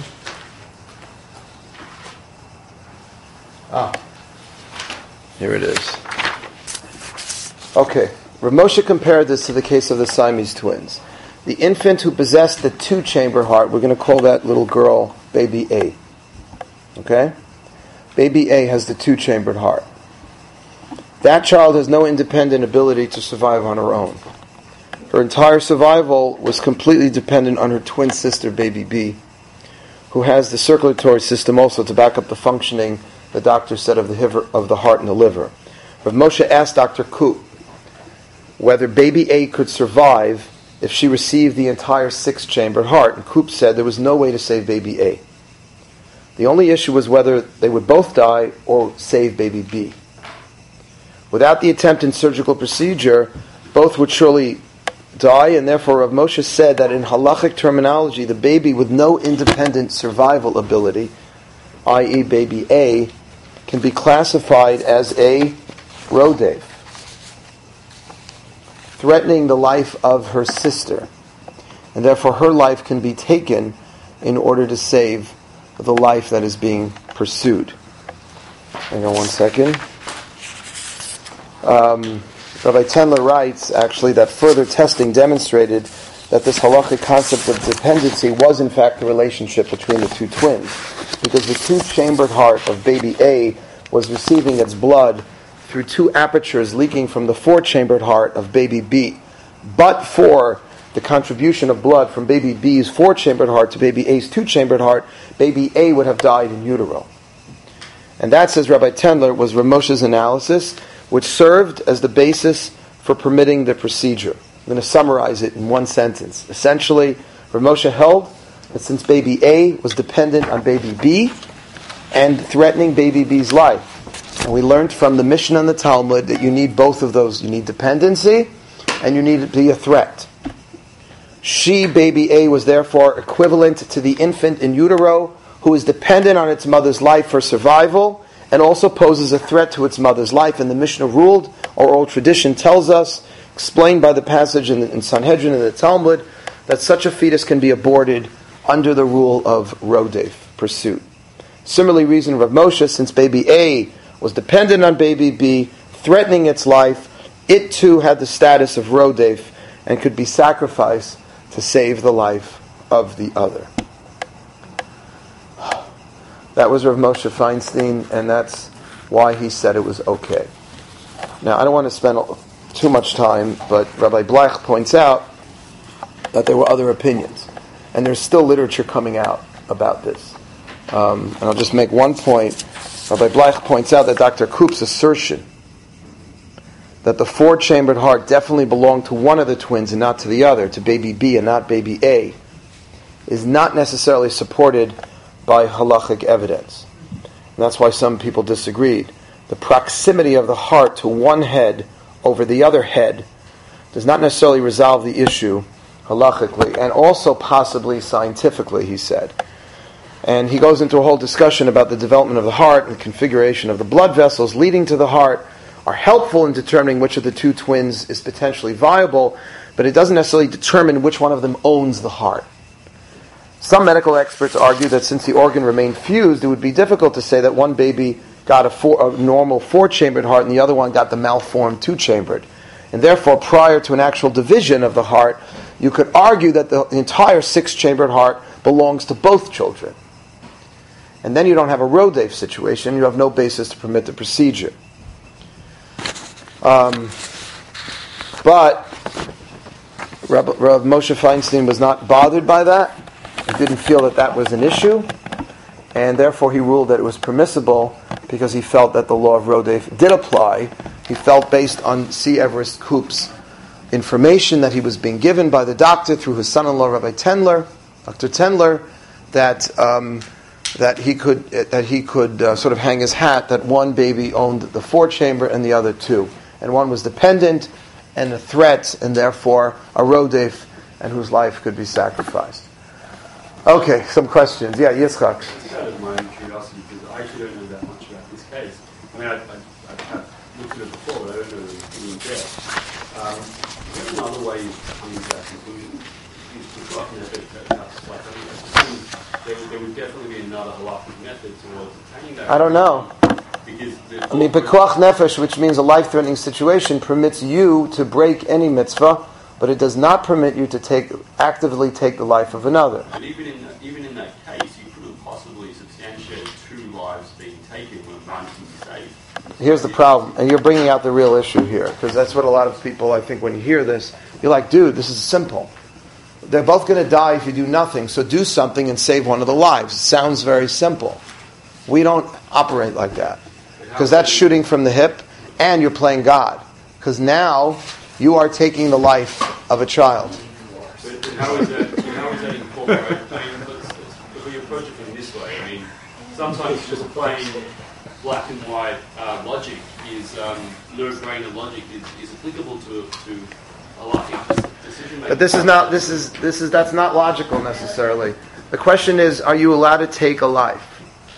Ah, here it is. Okay, Rav Moshe compared this to the case of the Siamese twins. The infant who possessed the two-chamber heart, we're going to call that little girl baby A. Okay? Baby A has the two-chambered heart. That child has no independent ability to survive on her own. Her entire survival was completely dependent on her twin sister, baby B, who has the circulatory system also to back up the functioning, the doctor said, of the, hiver, of the heart and the liver. Rav Moshe asked Doctor Koop whether baby A could survive if she received the entire six-chambered heart, and Koop said there was no way to save baby A. The only issue was whether they would both die or save baby B. Without the attempt in surgical procedure, both would surely die, and therefore Rav Moshe said that in halachic terminology, the baby with no independent survival ability, that is baby A, can be classified as a rodef, threatening the life of her sister, and therefore her life can be taken in order to save the life that is being pursued. Hang on one second. Um, Rabbi Tendler writes, actually, that further testing demonstrated that this halachic concept of dependency was in fact the relationship between the two twins, because the two-chambered heart of baby A was receiving its blood through two apertures leaking from the four-chambered heart of baby B. But for the contribution of blood from baby B's four-chambered heart to baby A's two-chambered heart, baby A would have died in utero. And that, says Rabbi Tendler, was Rav Moshe's analysis, which served as the basis for permitting the procedure. I'm going to summarize it in one sentence. Essentially, Rav Moshe held that since baby A was dependent on baby B and threatening baby B's life, and we learned from the Mishnah and the Talmud that you need both of those. You need dependency and you need to be a threat. She, baby A, was therefore equivalent to the infant in utero who is dependent on its mother's life for survival and also poses a threat to its mother's life. And the Mishnah ruled, or oral tradition tells us, explained by the passage in, in Sanhedrin and the Talmud, that such a fetus can be aborted under the rule of rodef, pursuit. Similarly reasoned Rav Moshe, since baby A was dependent on baby B, threatening its life, it too had the status of rodef and could be sacrificed to save the life of the other. That was Rav Moshe Feinstein, and that's why he said it was okay. Now, I don't want to spend too much time, but Rabbi Bleich points out that there were other opinions, and there's still literature coming out about this. Um, and I'll just make one point. Rabbi Bleich points out that Doctor Koop's assertion that the four-chambered heart definitely belonged to one of the twins and not to the other, to baby B and not baby A, is not necessarily supported by halachic evidence. And that's why some people disagreed. The proximity of the heart to one head over the other head does not necessarily resolve the issue halachically, and also possibly scientifically, he said. And he goes into a whole discussion about the development of the heart and the configuration of the blood vessels leading to the heart are helpful in determining which of the two twins is potentially viable, but it doesn't necessarily determine which one of them owns the heart. Some medical experts argue that since the organ remained fused, it would be difficult to say that one baby got a, four, a normal four-chambered heart and the other one got the malformed two-chambered. And therefore, prior to an actual division of the heart, you could argue that the entire six-chambered heart belongs to both children. And then you don't have a rodef situation, you have no basis to permit the procedure. Um, but Rav, Rav Moshe Feinstein was not bothered by that. He didn't feel that that was an issue, and therefore he ruled that it was permissible because he felt that the law of rodef did apply. He felt, based on C. Everest Koop's information that he was being given by the doctor through his son-in-law, Rabbi Tendler, Doctor Tendler, that um, that he could that he could uh, sort of hang his hat that one baby owned the four chamber and the other two, and one was dependent and a threat, and therefore a rodef, and whose life could be sacrificed. Okay, some questions. Yeah, Yitzchak. It's out of my own curiosity because I actually don't know that much about this case. I mean, I, I, I've looked at it before, but I don't know any depth. Um, there's another way of coming to that conclusion. It's like, you know, that's like, I mean, I think there, would, there would definitely be another halachic method towards attaining that. I don't know. Because the, I mean, pekuach nefesh, which means a life-threatening situation, permits you to break any mitzvah, but it does not permit you to take actively take the life of another. But even in that, even in that case, you couldn't possibly substantiate two lives being taken when one can be saved. Here's the problem, and you're bringing out the real issue here, because that's what a lot of people, I think, when you hear this, you're like, dude, this is simple. They're both going to die if you do nothing, so do something and save one of the lives. It sounds very simple. We don't operate like that, because that's shooting from the hip, and you're playing God, because now you are taking the life of a child. But, but how is that? How is that incorporated? I mean, let's, let's, if we approach it from this way, I mean, sometimes just plain black and white uh, logic is um, no-brainer logic is, is applicable to to a lot of decision making. But this is not. This is this is that's not logical necessarily. The question is: are you allowed to take a life?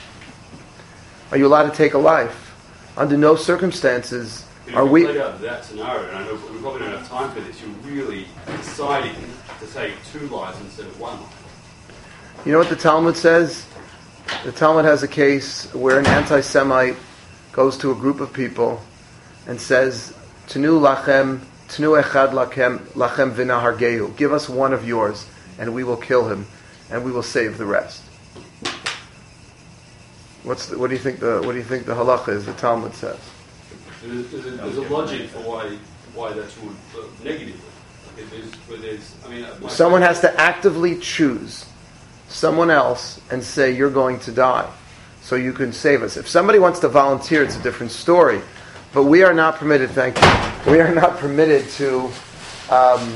Are you allowed to take a life? Under no circumstances. If Are you we? played out that scenario, and I know we probably don't have time for this, you're really deciding to take two lives instead of one life. You know what the Talmud says? The Talmud has a case where an anti-Semite goes to a group of people and says, "Tnu lachem, tnu echad lachem, lachem v'nahargehu. Give us one of yours, and we will kill him, and we will save the rest." What's the, what do you think the what do you think the halacha is? The Talmud says. There's, there's, a, there's a logic for why why that's ruled uh, negatively. It is, but there's, I mean, uh, my Someone has to actively choose someone else and say, you're going to die, so you can save us. If somebody wants to volunteer, it's a different story. But we are not permitted, thank you, we are not permitted to um,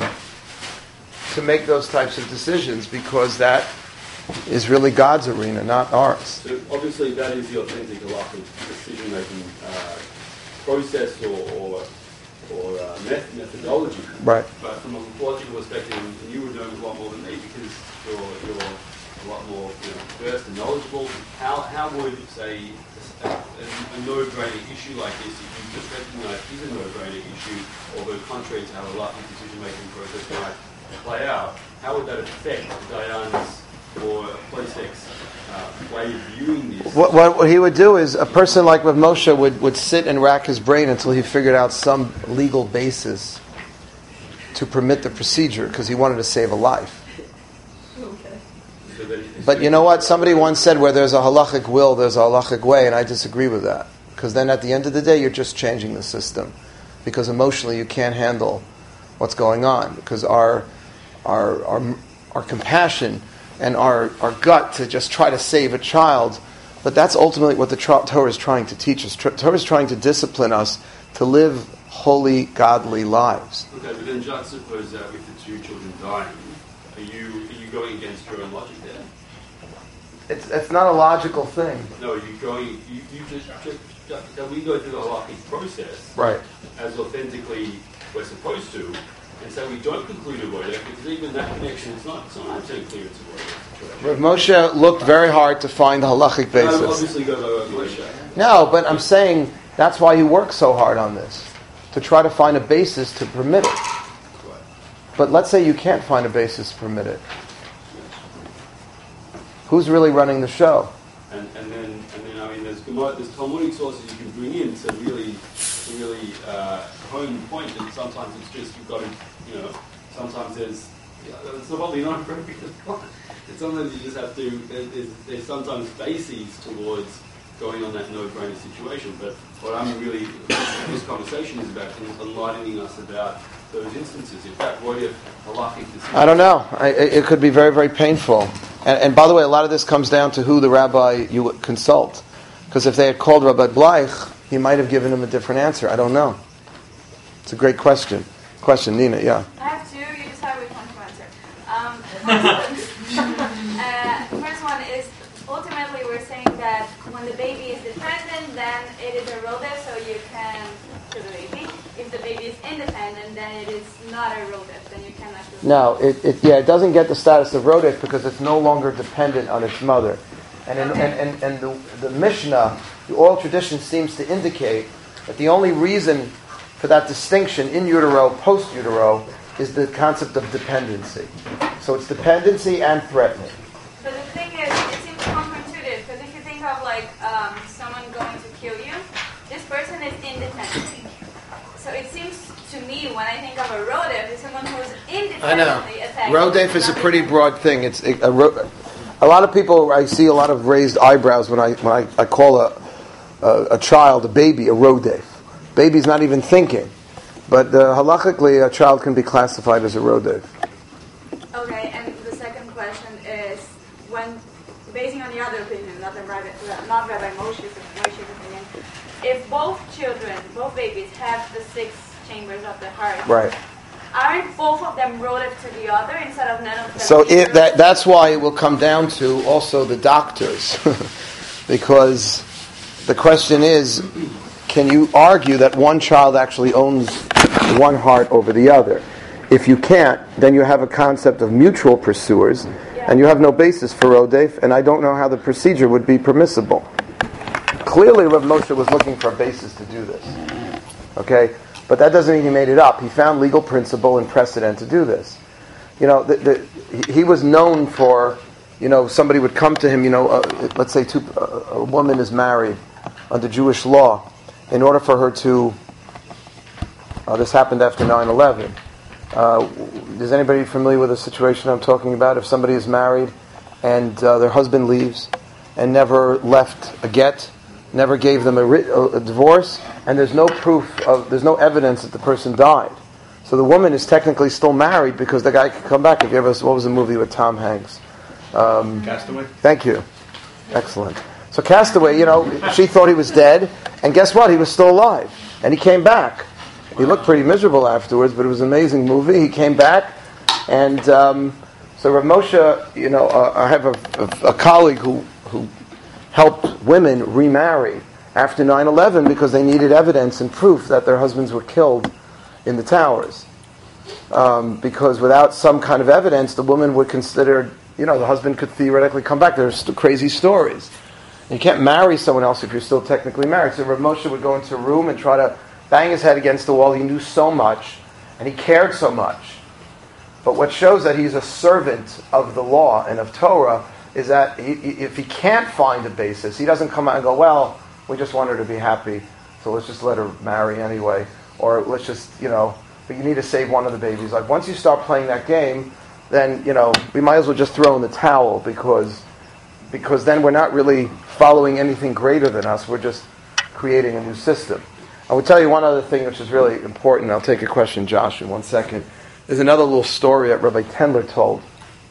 to make those types of decisions, because that is really God's arena, not ours. So obviously that is the authentic halachic decision-making uh, process or, or, or uh, meth- methodology. Right. But from a logical perspective, and you would know a lot more than me because you're, you're a lot more you know, versed and knowledgeable. How, how would, say, a, a, a no-brainer issue like this, if you just recognise is a no-brainer issue, although contrary to how a halachic decision-making process might play out, how would that affect Dayan's or a police uh, way of viewing this? What, what, what he would do is, a person like Rav Moshe would, would sit and rack his brain until he figured out some legal basis to permit the procedure, because he wanted to save a life. So that it's But you know what? Somebody once said, where there's a halachic will, there's a halachic way, and I disagree with that. Because then at the end of the day, you're just changing the system. Because emotionally, you can't handle what's going on. Because our our our, our compassion and our, our gut to just try to save a child, but that's ultimately what the Torah is trying to teach us. The Torah is trying to discipline us to live holy, godly lives. Okay, but then juxtapose that with the two children dying. Are you are you going against your own logic there? It's it's not a logical thing. No, you going you, you just, just, just so we go through the halachic process Right. as authentically we're supposed to, and so we don't conclude a word because even that connection is not it's not one hundred percent clear it's a word. Rav Moshe looked very hard to find the halachic No, basis. obviously go by Rav Moshe. No, but I'm saying that's why he worked so hard on this, to try to find a basis to permit it. But let's say you can't find a basis to permit it. Who's really running the show? And and then and then I mean there's there's Talmudic sources you can bring in to really to really uh, hone the point, and sometimes it's just you've got to you know sometimes there's yeah, it's probably not appropriate. Sometimes you just have to there's, there's sometimes bases towards going on that no-brainer situation. But what I'm really this conversation is about is enlightening us about those instances. If that were if halachic decision, I don't know. I, it could be very, very painful. And, and by the way, a lot of this comes down to who the rabbi you consult. Because if they had called Rabbi Bleich, he might have given him a different answer. I don't know. It's a great question. Question, Nina, yeah. I have two. You decide which one to answer. Um, uh, the first one is, ultimately we're saying that when the baby is dependent, then it is a rodef, so you can kill the baby. If the baby is independent, then it is not a rodef, then you cannot kill the No, it, it yeah, it doesn't get the status of rodef because it's no longer dependent on its mother. And in, Okay. and, and, and the, the Mishnah, the oral tradition seems to indicate that the only reason for that distinction in utero, post utero, is the concept of dependency. So it's dependency and threatening. But the thing is, it seems counterintuitive, because if you think of like um, someone going to kill you, this person is independent. So it seems to me, when I think of a rodef, is someone who's I know. independently attacked. Rodef is a pretty broad thing. It's a, a, ro- a lot of people. I see a lot of raised eyebrows when I when I, I call a, a a child, a baby, a rodef. Baby's not even thinking, but uh, halachically, a child can be classified as a rodef. Okay, and the second question is, when, basing on the other opinion, not the Rabbi, not Rabbi Moshe's, Moshe's opinion, if both children, both babies, have the six chambers of the heart, Right. aren't both of them rodef to the other instead of none of them? So it, that that's why it will come down to also the doctors, because the question is, can you argue that one child actually owns one heart over the other? If you can't, then you have a concept of mutual pursuers, and you have no basis for rodef, and I don't know how the procedure would be permissible. Clearly, Rav Moshe was looking for a basis to do this. Okay? But that doesn't mean he made it up. He found legal principle and precedent to do this. You know, the, the, he was known for, you know, somebody would come to him, you know, uh, let's say two, uh, a woman is married under Jewish law. In order for her to, uh, this happened after nine eleven. Uh, is anybody familiar with the situation I'm talking about? If somebody is married and uh, their husband leaves and never left a get, never gave them a, ri- a divorce, and there's no proof of, there's no evidence that the person died. So the woman is technically still married because the guy can come back. If you ever, what was the movie with Tom Hanks? Um, Castaway? Thank you. Excellent. So Castaway, you know, she thought he was dead, and guess what? He was still alive, and he came back. He looked pretty miserable afterwards, but it was an amazing movie. He came back, and um, so Rav Moshe, you know, uh, I have a, a, a colleague who, who helped women remarry after nine eleven because they needed evidence and proof that their husbands were killed in the towers. Um, because without some kind of evidence, the woman would consider, you know, the husband could theoretically come back. There's st- crazy stories. You can't marry someone else if you're still technically married. So Rav Moshe would go into a room and try to bang his head against the wall. He knew so much, and he cared so much. But what shows that he's a servant of the law and of Torah is that he, if he can't find a basis, he doesn't come out and go, well, we just want her to be happy, so let's just let her marry anyway. Or let's just, you know, but you need to save one of the babies. Like, once you start playing that game, then, you know, we might as well just throw in the towel because because then we're not really following anything greater than us. We're just creating a new system. I will tell you one other thing which is really important. I'll take a question, Josh, in one second. There's another little story that Rabbi Tendler told.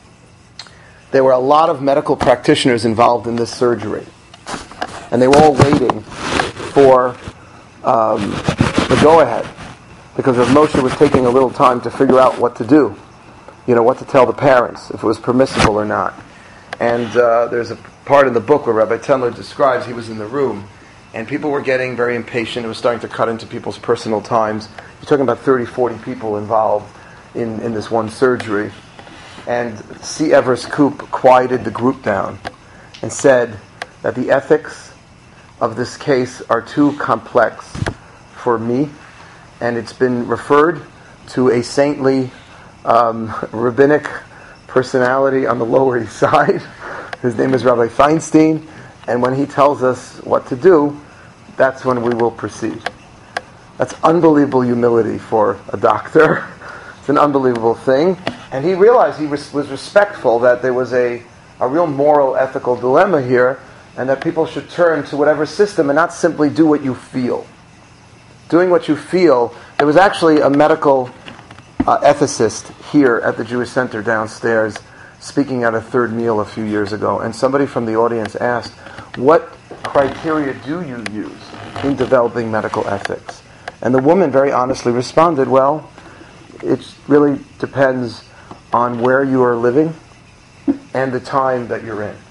There were a lot of medical practitioners involved in this surgery. And they were all waiting for um, the go-ahead. Because Rav Moshe was taking a little time to figure out what to do. You know, what to tell the parents, if it was permissible or not. And uh, there's a part in the book where Rabbi Tendler describes he was in the room, and people were getting very impatient. It was starting to cut into people's personal times. You're talking about thirty, forty people involved in, in this one surgery. And C. Everest Koop quieted the group down and said that the ethics of this case are too complex for me, and it's been referred to a saintly um, rabbinic personality on the Lower East Side. His name is Rabbi Feinstein, and when he tells us what to do, that's when we will proceed. That's unbelievable humility for a doctor. It's an unbelievable thing. And he realized he was, was respectful that there was a, a real moral, ethical dilemma here, and that people should turn to whatever system and not simply do what you feel. Doing what you feel. There was actually a medical uh, ethicist here at the Jewish Center downstairs speaking at a third meal a few years ago, and somebody from the audience asked, what criteria do you use in developing medical ethics? And the woman very honestly responded, well, it really depends on where you are living and the time that you're in.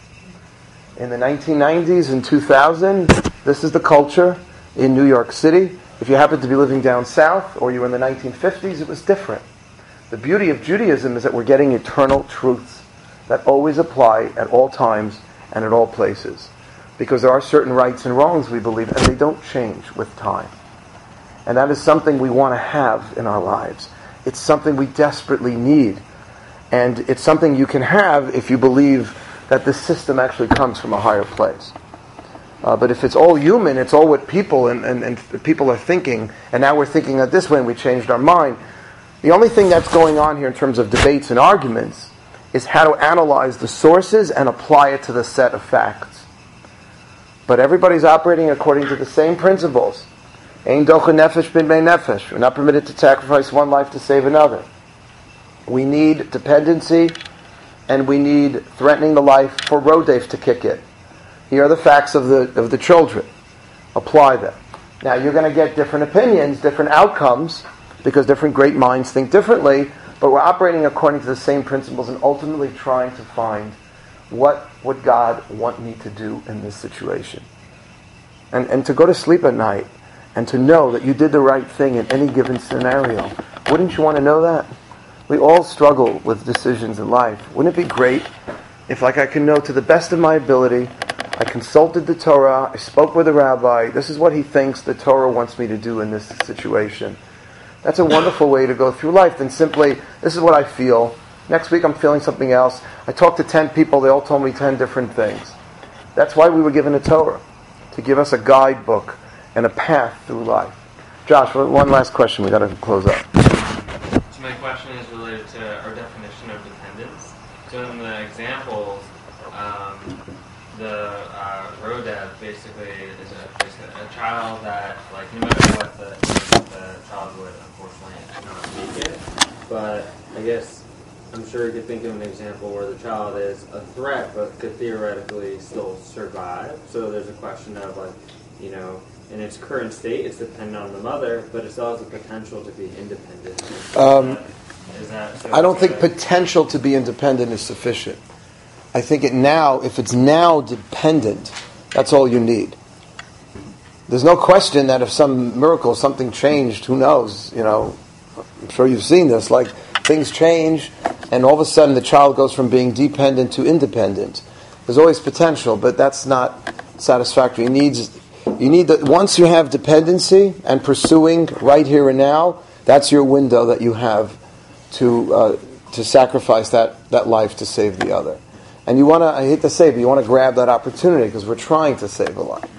In the nineteen nineties and two thousand, this is the culture in New York City. If you happen to be living down south or you were in the nineteen fifties, it was different. The beauty of Judaism is that we're getting eternal truths that always apply at all times and at all places. Because there are certain rights and wrongs, we believe, and they don't change with time. And that is something we want to have in our lives. It's something we desperately need. And it's something you can have if you believe that this system actually comes from a higher place. Uh, but if it's all human, it's all what people and, and, and people are thinking, and now we're thinking that this way and we changed our mind. The only thing that's going on here in terms of debates and arguments is how to analyze the sources and apply it to the set of facts. But everybody's operating according to the same principles. Ein docha nefesh b'mei nefesh. We're not permitted to sacrifice one life to save another. We need dependency, and we need threatening the life for rodef to kick in. Here are the facts of the of the children. Apply them. Now you're going to get different opinions, different outcomes, because different great minds think differently, but we're operating according to the same principles and ultimately trying to find what would God want me to do in this situation. And and to go to sleep at night and to know that you did the right thing in any given scenario. Wouldn't you want to know that? We all struggle with decisions in life. Wouldn't it be great if, like, I can know to the best of my ability, I consulted the Torah, I spoke with a rabbi, this is what he thinks the Torah wants me to do in this situation. That's a wonderful way to go through life than simply, this is what I feel, next week I'm feeling something else. I talked to ten people, they all told me ten different things. That's why we were given a Torah, to give us a guidebook and a path through life. Josh, one last question, we got to close up. So my question is related to our definition of dependence. So in the examples, um, the uh, rodef basically is a, basically a child that, like, no matter what, the, the child would unfortunately not make it. But I guess I'm sure you could think of an example where the child is a threat but could theoretically still survive. So there's a question of, like, you know, in its current state, it's dependent on the mother, but it still has the potential to be independent. Um, is that, is that so I don't think that, potential to be independent is sufficient. I think it now, if it's now dependent, that's all you need. There's no question that if some miracle, something changed, who knows, you know, I'm sure you've seen this, like things change and all of a sudden the child goes from being dependent to independent. There's always potential, but that's not satisfactory. It needs, you need that once you have dependency and pursuing right here and now, that's your window that you have to uh, to sacrifice that, that life to save the other. And you want to, I hate to say it, but you want to grab that opportunity because we're trying to save a life.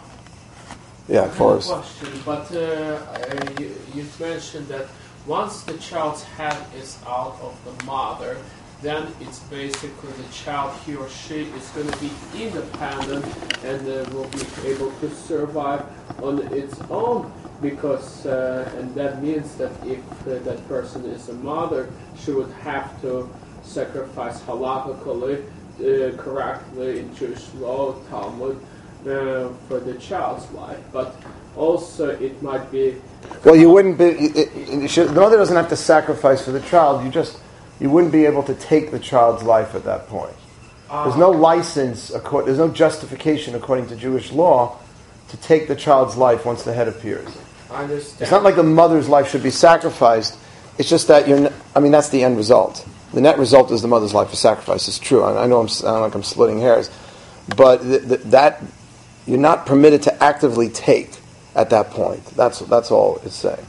Yeah, Forrest. Question, but uh, you, you mentioned that once the child's head is out of the mother, then it's basically the child, he or she, is going to be independent and uh, will be able to survive on its own. Because, uh, and that means that if uh, that person is a mother, she would have to sacrifice halakhically, uh, correctly in Jewish law, Talmud, uh, for the child's life. But also it might be... Well, you wouldn't be... It, it, it should, the mother doesn't have to sacrifice for the child. You just... You wouldn't be able to take the child's life at that point. There's no license, there's no justification according to Jewish law to take the child's life once the head appears. I understand. It's not like the mother's life should be sacrificed. It's just that you're. I mean, that's the end result. The net result is the mother's life is sacrificed. It's true. I, I know I'm, I don't like I'm splitting hairs, but th- th- that you're not permitted to actively take at that point. That's that's all it's saying.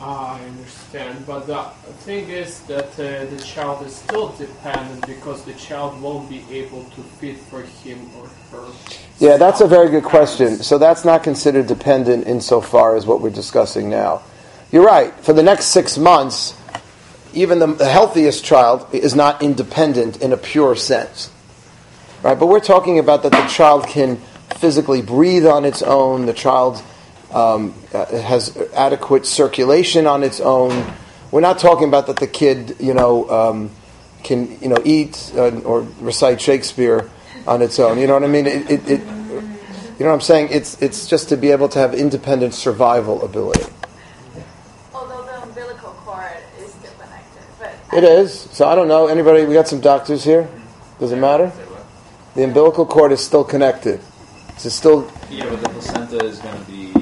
I understand, but the thing is that uh, the child is still dependent because the child won't be able to feed for him or her. Yeah, that's a very good question. So that's not considered dependent insofar as what we're discussing now. You're right. For the next six months, even the, the healthiest child is not independent in a pure sense. Right? But we're talking about that the child can physically breathe on its own, the child um, uh, has adequate circulation on its own. We're not talking about that the kid, you know, um, can, you know, eat uh, or recite Shakespeare on its own. You know what I mean? It, it, it, you know what I'm saying? It's it's just to be able to have independent survival ability. Although the umbilical cord is still connected, but It is. So I don't know. Anybody? We got some doctors here. Does it matter? The umbilical cord is still connected. It's still. Yeah, but the placenta is going to be.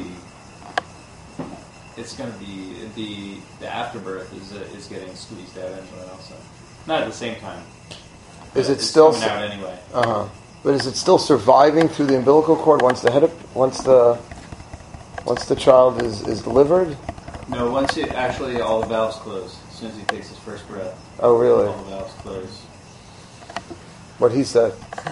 It's going to be the the afterbirth is uh, is getting squeezed out anyway. Also, not at the same time. Is it it's still coming out anyway? Uh huh. But is it still surviving through the umbilical cord once the head, once the, once the child is, is delivered? No, once it actually all the valves close. As soon as he takes his first breath. Oh, really? All the valves close. What he said.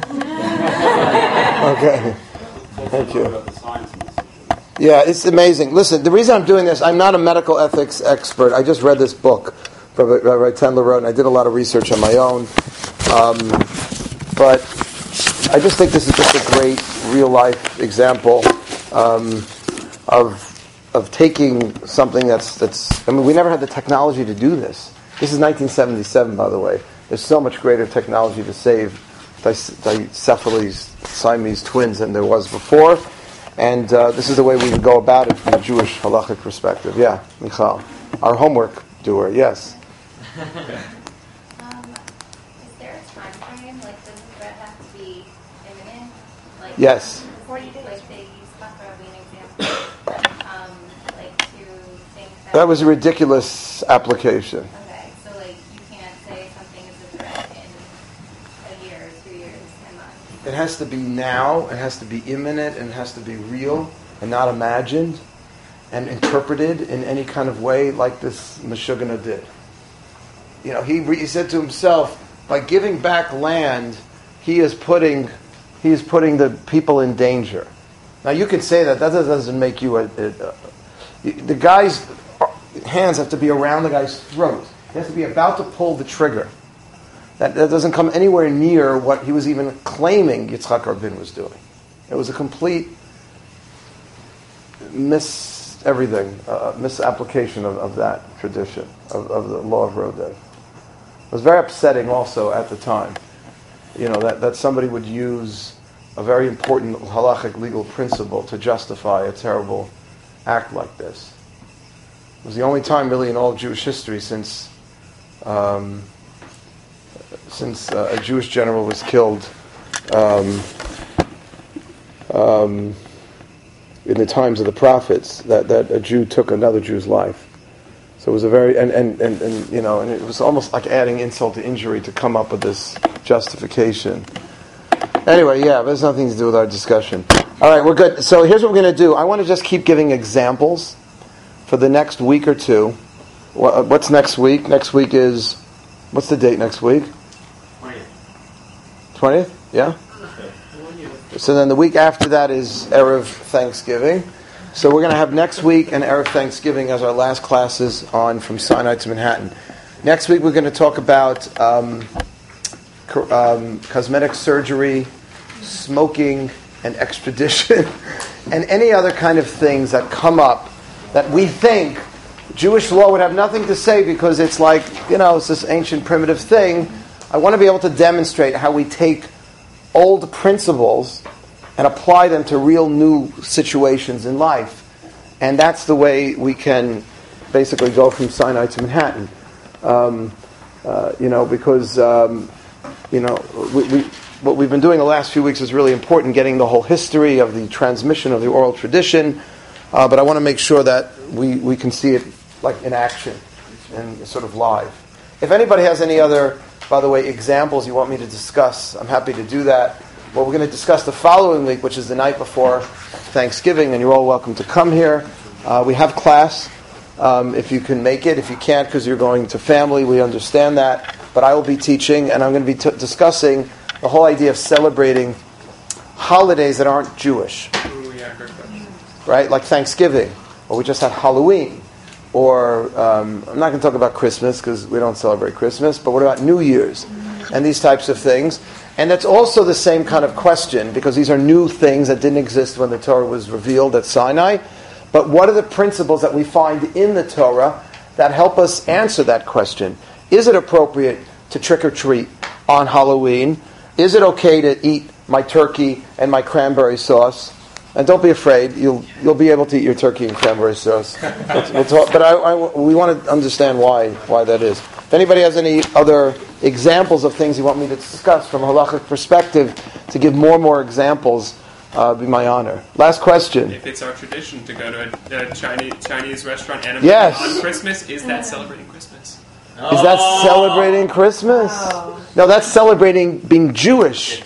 Okay. Thank you. Yeah, it's amazing. Listen, the reason I'm doing this, I'm not a medical ethics expert. I just read this book Rabbi Tendler wrote, and I did a lot of research on my own. Um, but I just think this is just a great real-life example um, of of taking something that's that's. I mean, we never had the technology to do this. This is nineteen seventy-seven, by the way. There's so much greater technology to save dicephalese Siamese twins than there was before. And uh, this is the way we would go about it from a Jewish halachic perspective. Yeah, Michal, our homework doer. Yes. um, is there a time frame? Like, does the threat have to be imminent? Like, Yes. Before you like they use Bachar being an example, um, like to think that. That was a ridiculous application. Okay, so like you can't say something is a threat in a year, two years, ten months. It has to be now, it has to be imminent, and it has to be real and not imagined and interpreted in any kind of way like this Meshuggah did. You know, he, he said to himself, by giving back land, he is putting he is putting the people in danger. Now you can say that, that doesn't make you a, a, a the guy's hands have to be around the guy's throat. He has to be about to pull the trigger. That, that doesn't come anywhere near what he was even claiming Yitzchak Rabin was doing. It was a complete mis everything, uh, misapplication of, of that tradition, of, of the law of Rodev. It was very upsetting also at the time, you know, that, that somebody would use a very important halachic legal principle to justify a terrible act like this. It was the only time really in all of Jewish history since um, since uh, a Jewish general was killed um, um, in the times of the prophets, that, that a Jew took another Jew's life. So it was a very, and, and, and, and you know, and it was almost like adding insult to injury to come up with this justification. Anyway, yeah, but there's nothing to do with our discussion. All right, we're good. So here's what we're going to do. I want to just keep giving examples for the next week or two. What's next week? Next week is, what's the date next week? twentieth. twentieth? Yeah? So then the week after that is Erev Thanksgiving. So we're going to have next week and Erev Thanksgiving as our last classes on From Sinai to Manhattan. Next week we're going to talk about um, co- um, cosmetic surgery, smoking, and extradition, and any other kind of things that come up that we think Jewish law would have nothing to say because it's like, you know, it's this ancient primitive thing. I want to be able to demonstrate how we take old principles and apply them to real new situations in life. And that's the way we can basically go from Sinai to Manhattan. Um, uh, you know, because, um, you know, we, we, what we've been doing the last few weeks is really important, getting the whole history of the transmission of the oral tradition. Uh, but I want to make sure that we, we can see it like in action and sort of live. If anybody has any other, by the way, examples you want me to discuss, I'm happy to do that. Well, we're going to discuss the following week, which is the night before Thanksgiving, and you're all welcome to come here. Uh, we have class, um, if you can make it. If you can't because you're going to family, we understand that. But I will be teaching, and I'm going to be t- discussing the whole idea of celebrating holidays that aren't Jewish. Ooh, yeah, good question. Right? Like Thanksgiving, or we just had Halloween. Or, um, I'm not going to talk about Christmas because we don't celebrate Christmas, but what about New Year's? And these types of things. And that's also the same kind of question, because these are new things that didn't exist when the Torah was revealed at Sinai. But what are the principles that we find in the Torah that help us answer that question? Is it appropriate to trick or treat on Halloween? Is it okay to eat my turkey and my cranberry sauce? And don't be afraid; you'll you'll be able to eat your turkey and cranberry sauce. We'll, we'll talk, but I, I, we want to understand why why that is. If anybody has any other examples of things you want me to discuss from a halachic perspective, to give more and more examples, uh, it'd be my honor. Last question. If it's our tradition to go to a, a Chinese Chinese restaurant and yes. on Christmas, is that celebrating Christmas? Is that celebrating Christmas? No, that's celebrating being Jewish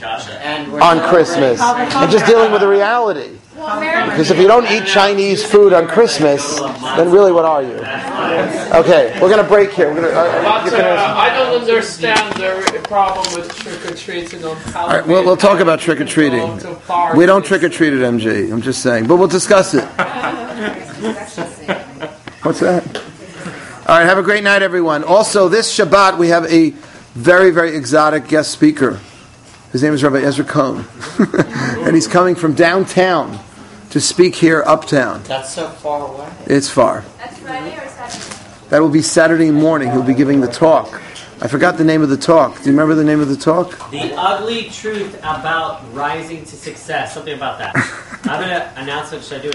on Christmas and just dealing with the reality. Because if you don't eat Chinese food on Christmas, then really what are you? Okay, we're going to break here. We're gonna, uh, but, uh, I don't understand the problem with trick-or-treating on Halloween. All right, we'll, we'll talk about trick-or-treating. We don't trick-or-treat at M G. I'm just saying. But we'll discuss it. What's that? All right, have a great night, everyone. Also, this Shabbat, we have a very, very exotic guest speaker. His name is Rabbi Ezra Cohen. And he's coming from downtown to speak here uptown. That's so far away. It's far. That's Friday or Saturday? That will be Saturday morning. He'll be giving the talk. I forgot the name of the talk. Do you remember the name of the talk? The ugly truth about rising to success. Something about that. I'm going to announce it. Should I do it?